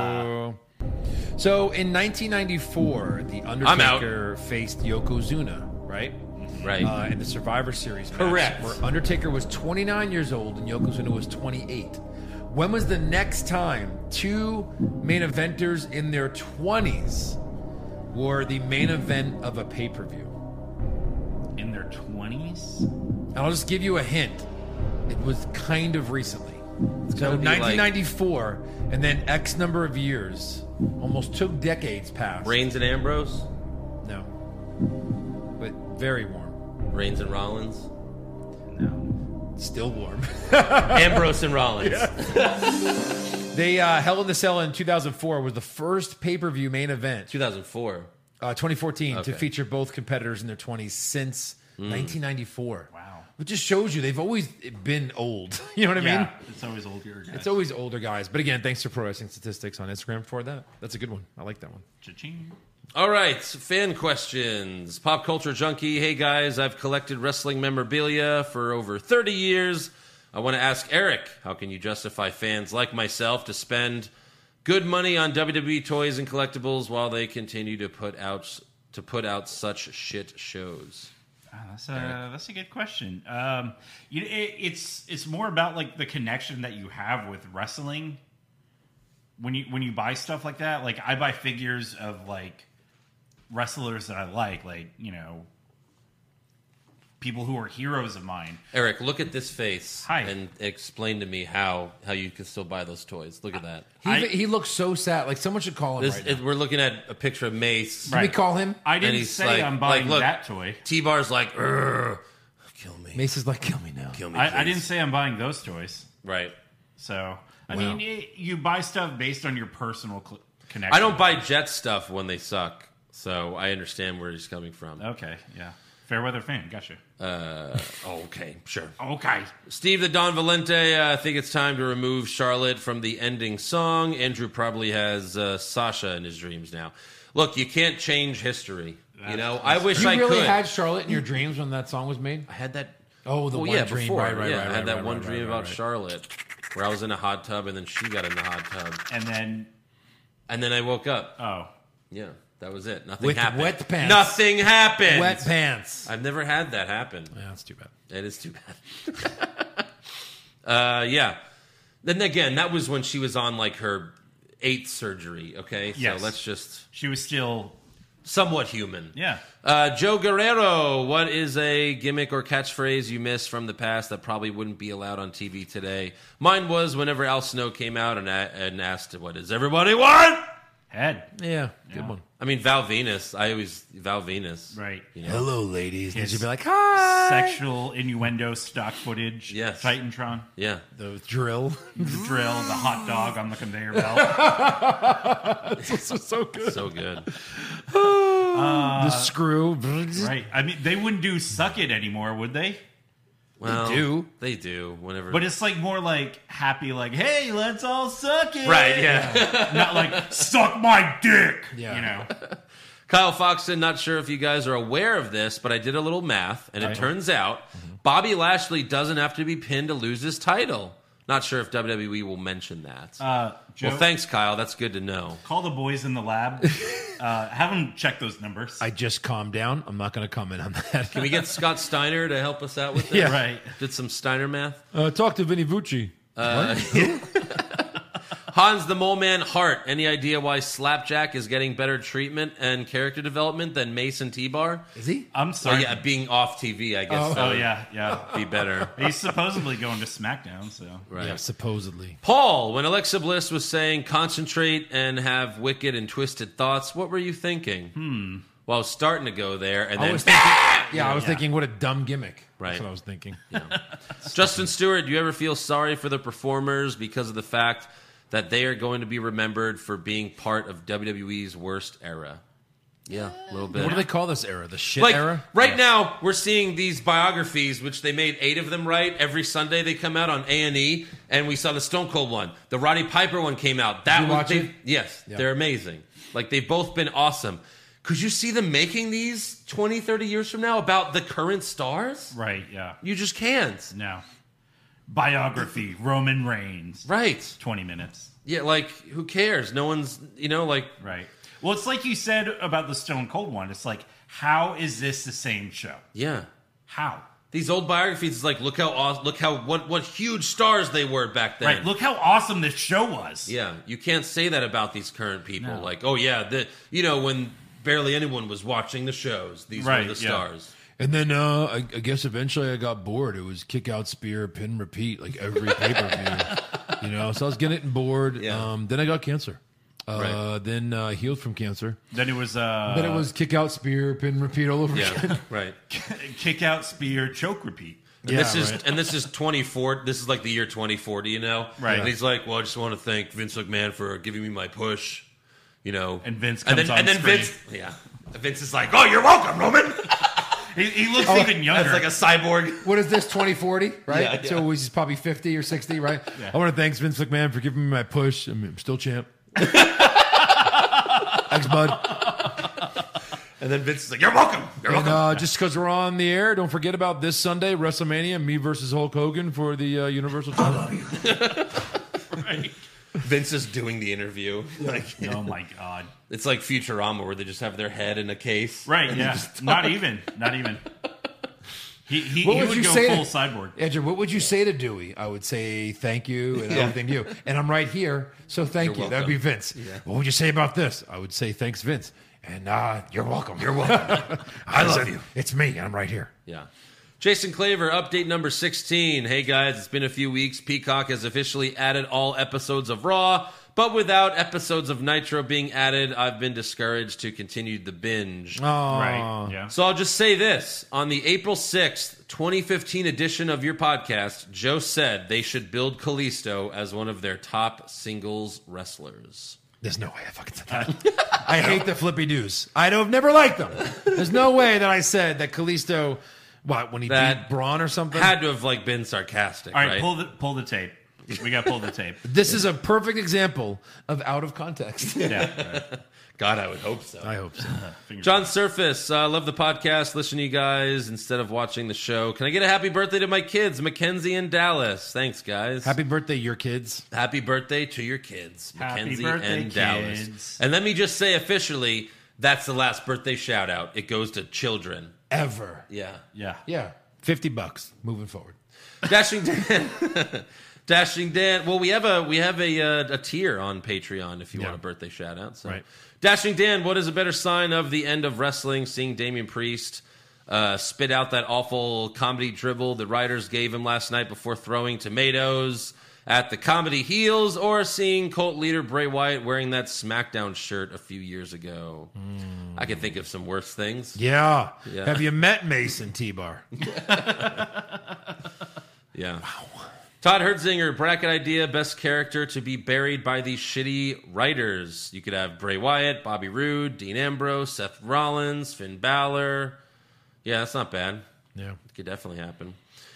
So in nineteen ninety-four, The Undertaker faced Yokozuna, right? Right. Uh, in the Survivor Series match, Correct. where Undertaker was twenty-nine years old and Yokozuna was twenty-eight. When was the next time two main eventers in their twenties were the main event of a pay-per-view? In their twenties? And I'll just give you a hint. It was kind of recently. So gotta be like- nineteen ninety-four, and then X number of years, almost two decades passed. Reigns and Ambrose? No. But very warm. Reigns and Rollins? Still warm. Ambrose and Rollins. They uh, Hell in the Cell in two thousand four was the first pay-per-view main event. two thousand four. Uh, twenty fourteen Okay. to feature both competitors in their twenties since Mm. nineteen ninety-four. Wow. It just shows you they've always been old. You know what I Yeah, mean? it's always older guys. It's always older guys. But again, thanks to Pro Wrestling Statistics on Instagram for that. That's a good one. I like that one. Cha-ching. All right, fan questions. Pop Culture Junkie. Hey, guys, I've collected wrestling memorabilia for over thirty years. I want to ask Eric, how can you justify fans like myself to spend good money on W W E toys and collectibles while they continue to put out to put out such shit shows? Ah, that's a that's a good question. Um, you, it, it's it's more about like the connection that you have with wrestling. When you when you buy stuff like that, like I buy figures of like wrestlers that I like, like you know, people who are heroes of mine. Eric, look at this face Hi. and explain to me how how you can still buy those toys. Look at that. He, I- he looks so sad. Like someone should call him This, right it- now. we're looking at a picture of Mace. Can we call him? I And didn't he's say like- I'm buying like, look, that toy. T-Bar's like, "Urgh, kill me. Mace is like, kill me now. Kill me, I, I please." didn't say I'm buying those toys. Right. So I Wow. mean, it, you buy stuff based on your personal cl- connection. I don't buy Jet stuff when they suck, so I understand where he's coming from. Okay, yeah, Fairweather fan, gotcha. Uh, oh, okay, sure. Okay. Steve the Don Valente, uh, I think it's time to remove Charlotte from the ending song. Andrew probably has uh, Sasha in his dreams now. Look, you can't change history. You know, I wish You I really could. had Charlotte in your dreams when that song was made? I had that. Oh, the well, one yeah, dream. before. Right, right, yeah, right, I had right, that right, one right, dream right, about right. Charlotte, where I was in a hot tub and then she got in the hot tub, And then, and then I woke up. oh, Yeah, that was it. Nothing With happened. wet pants. Nothing happened. Wet pants. I've never had that happen. Yeah, that's too bad. It is too bad. uh, yeah. Then again, that was when she was on like her eighth surgery. Okay, Yes. so let's just she was still, somewhat human. yeah. Uh, Joe Guerrero, what is a gimmick or catchphrase you miss from the past that probably wouldn't be allowed on T V today? Mine was whenever Al Snow came out and, a- and asked, "What does everybody want?" Head. Yeah, good Yeah. one. I mean, Val Venus. I always Val Venus. Right. You know? Hello, ladies. And His she'd be like, hi. Sexual innuendo stock footage. Yes. Titantron. Yeah. The drill. The drill, the hot dog on the conveyor belt. This was so good. So good. the screw. Right. I mean, they wouldn't do Suck It anymore, would they? Well, do. They do. Whenever. But it's like more like happy, like, hey, let's all suck it. Right, yeah. Not like, suck my dick. Yeah. You know? Kyle Foxton, not sure if you guys are aware of this, but I did a little math, and it turns out Bobby Lashley doesn't have to be pinned to lose his title. Not sure if W W E will mention that. Uh, Joe, well, thanks, Kyle. That's good to know. call the boys in the lab. uh, have them check those numbers. I just calmed down. I'm not going to comment on that. Can we get Scott Steiner to help us out with this? Yeah. Right. Did some Steiner math. Uh, talk to Vinny Vucci. Uh, Hans the Mole Man Hart. Any idea why Slapjack is getting better treatment and character development than Mason T-Bar? Is he? I'm Oh, sorry. yeah, being off T V, I guess. Oh. that Oh, would yeah, yeah. be better. He's supposedly going to SmackDown, so. Right. Yeah, supposedly. Paul, when Alexa Bliss was saying concentrate and have wicked and twisted thoughts, what were you thinking? Hmm. Well, I was starting to go there, and I then was thinking, yeah, I was thinking, what a dumb gimmick. Right. That's what I was thinking. Justin Stewart, do you ever feel sorry for the performers because of the fact that they are going to be remembered for being part of W W E's worst era? Yeah, a little bit. What do they call this era? The shit Like, era? right now, we're seeing these biographies, which they made eight of them, right? Every Sunday they come out on A and E, and we saw the Stone Cold one. The Roddy Piper one came out. That Did you was, watch they- it? Yes, Yeah. they're amazing. Like, they've both been awesome. Could you see them making these twenty, thirty years from now about the current stars? Right, yeah. You just can't. No. Biography, Roman Reigns. Right. twenty minutes. Yeah, like, who cares? No one's, you know, like... Right. Well, it's like you said about the Stone Cold one. It's like, how is this the same show? Yeah. How? These old biographies is like, look how aw- look how what what huge stars they were back then. Right. Look how awesome this show was. Yeah, you can't say that about these current people. No. Like, oh yeah, the you know when barely anyone was watching the shows, these Right, were the yeah. stars. And then uh, I, I guess eventually I got bored. It was kick out, spear, pin, repeat, like every pay per view. You know, so I was getting bored. Yeah. Um, then I got cancer. Uh, Right. Then uh, healed from cancer. Then it was uh, then it was kick out, spear, pin, repeat all over Yeah, again. right. kick out, spear, choke, repeat. And Yeah, this is right. and this is twenty forty. This is like the year twenty forty, you know. Right. And he's like, "Well, I just want to thank Vince McMahon for giving me my push." You know. And Vince and comes then, on and then screen. Vince, yeah, Vince is like, "Oh, you're welcome, Roman." He, he looks Oh, even younger. That's like a cyborg. What is this, twenty forty, right? Yeah, yeah. So he's probably fifty or sixty, right? Yeah. I want to thank Vince McMahon for giving me my push. I mean, I'm still champ. Thanks, bud. And then Vince is like, "You're welcome. You're And welcome." uh, just because we're on the air, don't forget about this Sunday, WrestleMania, me versus Hulk Hogan for the uh, Universal title. Right. Vince is doing the interview. Like, Oh my god. it's like Futurama, where they just have their head in a case. Right, and yeah. just Not even. Not even. He, he, What he would would you go say full to- cyborg. Andrew, what would you say to Dewey? I would say thank you and Yeah. everything to you. And I'm right here, so thank You're you. That'd be welcome. Vince. What would you say about this? I would say thanks, Vince. And uh, you're welcome. You're welcome. I love said, you. It's me, and I'm right here. Yeah. Jason Claver, update number sixteen. Hey guys, it's been a few weeks. Peacock has officially added all episodes of Raw, but without episodes of Nitro being added, I've been discouraged to continue the binge. Oh, Right, yeah. So I'll just say this. On the April sixth, twenty fifteen edition of your podcast, Joe said they should build Kalisto as one of their top singles wrestlers. There's no way I fucking said that. I hate the flippy doos. I don't never liked them. There's no way that I said that Kalisto, what, when he That beat Braun or something? Had to have like been sarcastic, All right, right? pull the pull the tape. We got to pull the tape. This is a perfect example of out of context. Yeah. God, I would hope so. I hope so. John Surface, I uh, love the podcast. Listen to you guys instead of watching the show. Can I get a happy birthday to my kids, Mackenzie and Dallas? Thanks, guys. Happy birthday, your kids. Happy birthday to your kids, Happy Mackenzie birthday, and Dallas. kids. And let me just say officially, that's the last birthday shout out. It goes to children. Ever. Yeah. Yeah. Yeah. fifty bucks moving forward. Dashing Dan. Dashing Dan. Well, we have a we have a uh, a tier on Patreon if you Yeah. want a birthday shout out. So. Right. Dashing Dan, what is a better sign of the end of wrestling? Seeing Damian Priest uh, spit out that awful comedy dribble the writers gave him last night before throwing tomatoes at the comedy heels, or seeing cult leader Bray Wyatt wearing that SmackDown shirt a few years ago. Mm. I can think of some worse things. Yeah. Yeah. Have you met Mason T-Bar? Yeah. Wow. Todd Hertzinger, bracket idea, best character to be buried by these shitty writers. You could have Bray Wyatt, Bobby Roode, Dean Ambrose, Seth Rollins, Finn Balor. Yeah, that's not bad. Yeah. It could definitely happen.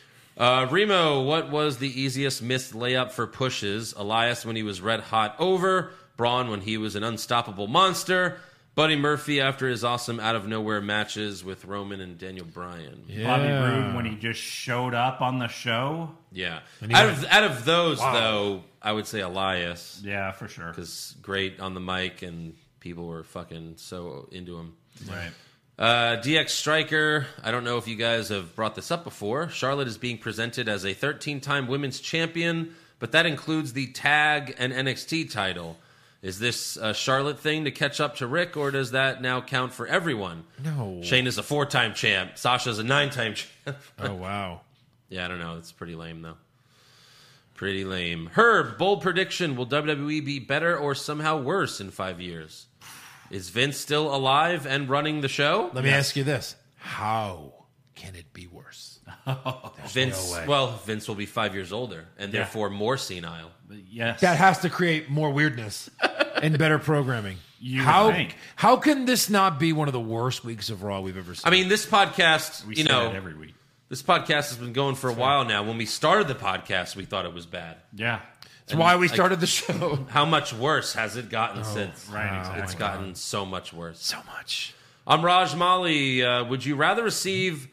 Uh, Remo, what was the easiest missed layup for pushes? Elias when he was red hot over. Braun when he was an unstoppable monster. Buddy Murphy after his awesome out-of-nowhere matches with Roman and Daniel Bryan. Yeah. Bobby Roode when he just showed up on the show. Yeah. And he Out went- of, out of those, Wow. though, I would say Elias. Yeah, for sure. Because great on the mic, and people were fucking so into him. Right. Uh, D X Striker, I don't know if you guys have brought this up before. Charlotte is being presented as a thirteen-time women's champion, but that includes the tag and N X T title. Is this a Charlotte thing to catch up to Rick, or does that now count for everyone? No. Shane is a four-time champ. Sasha's a nine-time champ. Oh, wow. Yeah, I don't know. It's pretty lame, though. Pretty lame. Herb, bold prediction. Will W W E be better or somehow worse in five years? Is Vince still alive and running the show? Let me ask you this. How can it be worse? Vince, no way. well, Vince will be five years older and Yeah. therefore more senile. Yes. That has to create more weirdness and better programming. You would how, think. how can this not be one of the worst weeks of Raw we've ever seen? I mean, this podcast, We you say know, that every week. this podcast has been going for a while now. When we started the podcast, we thought it was bad. Yeah. That's why we like- started the show. How much worse has it gotten Oh, since? Right, exactly. It's gotten so much worse. So much. I'm Raj Mali. Uh, would you rather receive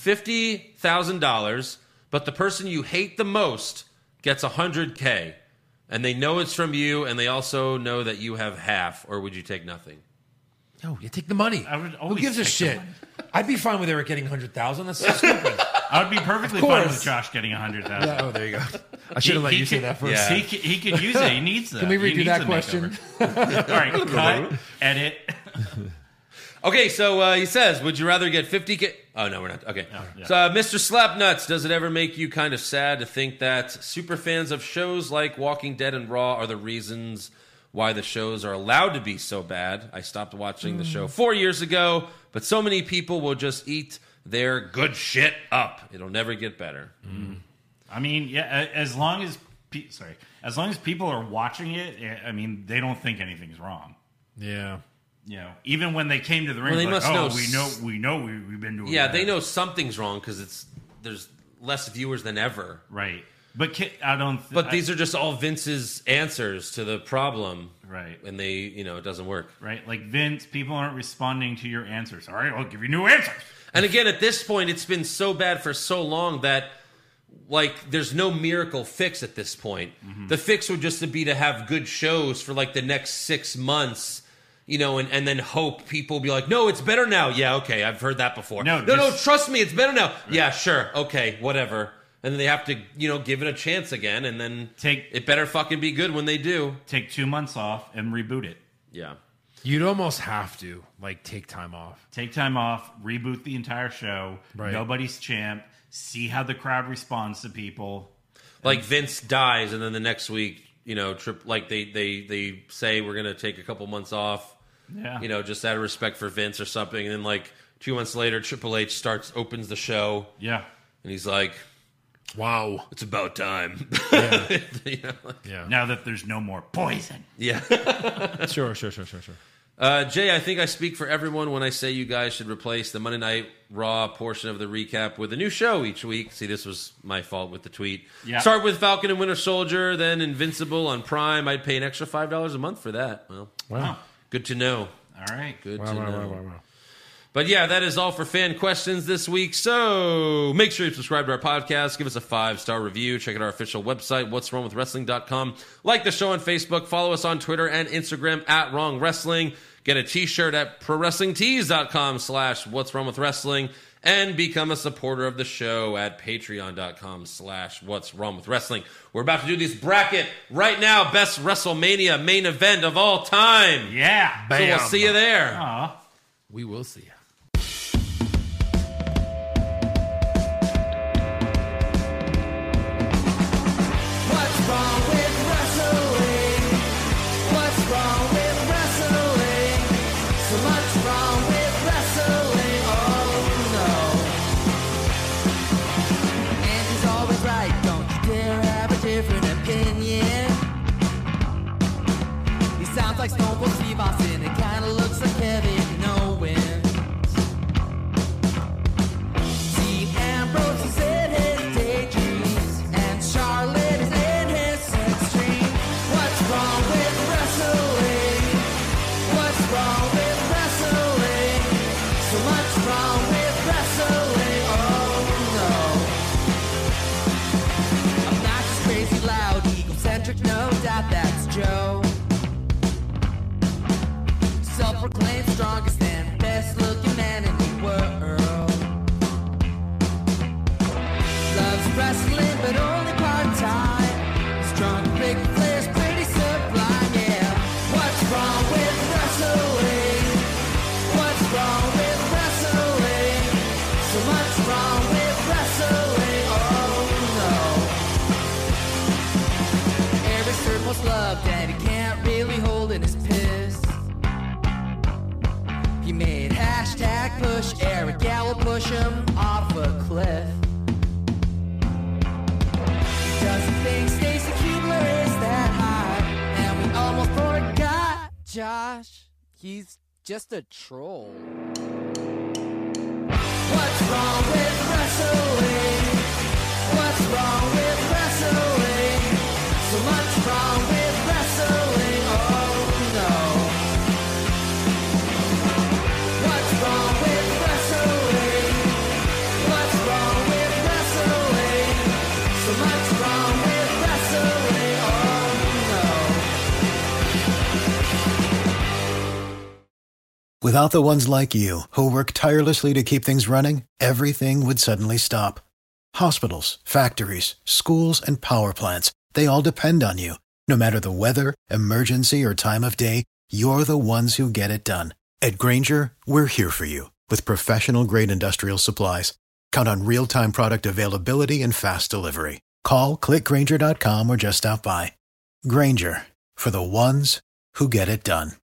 fifty thousand dollars, but the person you hate the most gets one hundred K, and they know it's from you, and they also know that you have half, or would you take nothing? No, you take the money. I would Who always gives a take the shit? money. I'd be fine with Eric getting one hundred thousand dollars. That's so stupid. I would be perfectly Of course. fine with Josh getting one hundred thousand Yeah, oh, there you go. I should have let you say that first. Yeah. He, could- he could use it. He needs that. Can we He redo needs that a question? makeover. All right, cut, edit. Okay, so uh, he says, would you rather get fifty K? Oh, no, we're not. Okay. Oh, yeah. So, uh, Mister Slapnuts, does it ever make you kind of sad to think that super fans of shows like Walking Dead and Raw are the reasons why the shows are allowed to be so bad? I stopped watching mm. the show four years ago, but so many people will just eat their good shit up. It'll never get better. Mm. I mean, yeah, as long as pe- sorry, as long as people are watching it, I mean, they don't think anything's wrong. Yeah. You know, even when they came to the ring, well, they like, must oh, know we know, we know, we, we've been doing. Yeah, that. they know something's wrong because it's there's less viewers than ever, right? But ki- I don't. Th- but I, these are just all Vince's answers to the problem, right? And they, you know, it doesn't work, right? Like Vince, people aren't responding to your answers. All right, I'll give you new answers. And again, at this point, it's been so bad for so long that, like, there's no miracle fix at this point. Mm-hmm. The fix would just be to have good shows for like the next six months. You know, and, and then hope people be like, no, it's better now. Yeah, okay, I've heard that before. No, no, just, no, trust me, it's better now. Right. Yeah, sure, okay, whatever. And then they have to, you know, give it a chance again, and then take it better fucking be good when they do. Take two months off and reboot it. Yeah. You'd almost have to, like, take time off. Take time off, reboot the entire show. Right. Nobody's champ. See how the crowd responds to people. Like Vince dies, and then the next week, you know, trip like they they they say we're gonna take a couple months off. Yeah. You know, just out of respect for Vince or something. And then, like, two months later, Triple H starts, opens the show. Yeah. And he's like, wow, it's about time. Yeah. You know, like, yeah. Now that there's no more poison. Yeah. Sure, sure, sure, sure, sure. Uh, Jay, I think I speak for everyone when I say you guys should replace the Monday Night Raw portion of the recap with a new show each week. See, this was my fault with the tweet. Yeah. Start with Falcon and Winter Soldier, then Invincible on Prime. I'd pay an extra five dollars a month for that. Well, wow. Good to know. All right. Good wow, to wow, know. Wow, wow, wow. But yeah, that is all for fan questions this week. So make sure you subscribe to our podcast. Give us a five-star review. Check out our official website, what's wrong with wrestling dot com. Like the show on Facebook. Follow us on Twitter and Instagram at Wrong Wrestling. Get a t-shirt at pro wrestling tees dot com slash what's wrong with wrestling. And become a supporter of the show at patreon dot com slash what's wrong with wrestling. We're about to do this bracket right now. Best WrestleMania main event of all time. Yeah. So we'll see you there. Aww. We will see you. Like Stone Cold Steve Austin, it kinda looks like Kevin Owens. Dean Ambrose is in his daydreams, and Charlotte is in his sex dream. What's wrong with wrestling? What's wrong with wrestling? So much wrong with wrestling, oh no. I'm not just crazy loud, egocentric, no doubt that's Joe. Self-proclaimed strongest and best-looking man in the world. Loves wrestling, but only part-time. Strong, big players, pretty sublime, yeah. What's wrong with wrestling? What's wrong with wrestling? So much wrong with wrestling, oh no. Eric's third most loved, and he can't really hold in his piss. He made hashtag push Eric, yeah, we'll push him off a cliff. He doesn't think Stacy Keibler is that high, and we almost forgot Josh. He's just a troll. What's wrong with wrestling? What's wrong with wrestling? So much wrong with wrestling, oh no. What's wrong with wrestling? What's wrong with wrestling? So much wrong with wrestling, oh no. Without the ones like you, who work tirelessly to keep things running, everything would suddenly stop. Hospitals, factories, schools, and power plants, they all depend on you. No matter the weather, emergency, or time of day, you're the ones who get it done. At Grainger, we're here for you with professional-grade industrial supplies. Count on real-time product availability and fast delivery. Call, click Grainger dot com, or just stop by. Grainger, for the ones who get it done.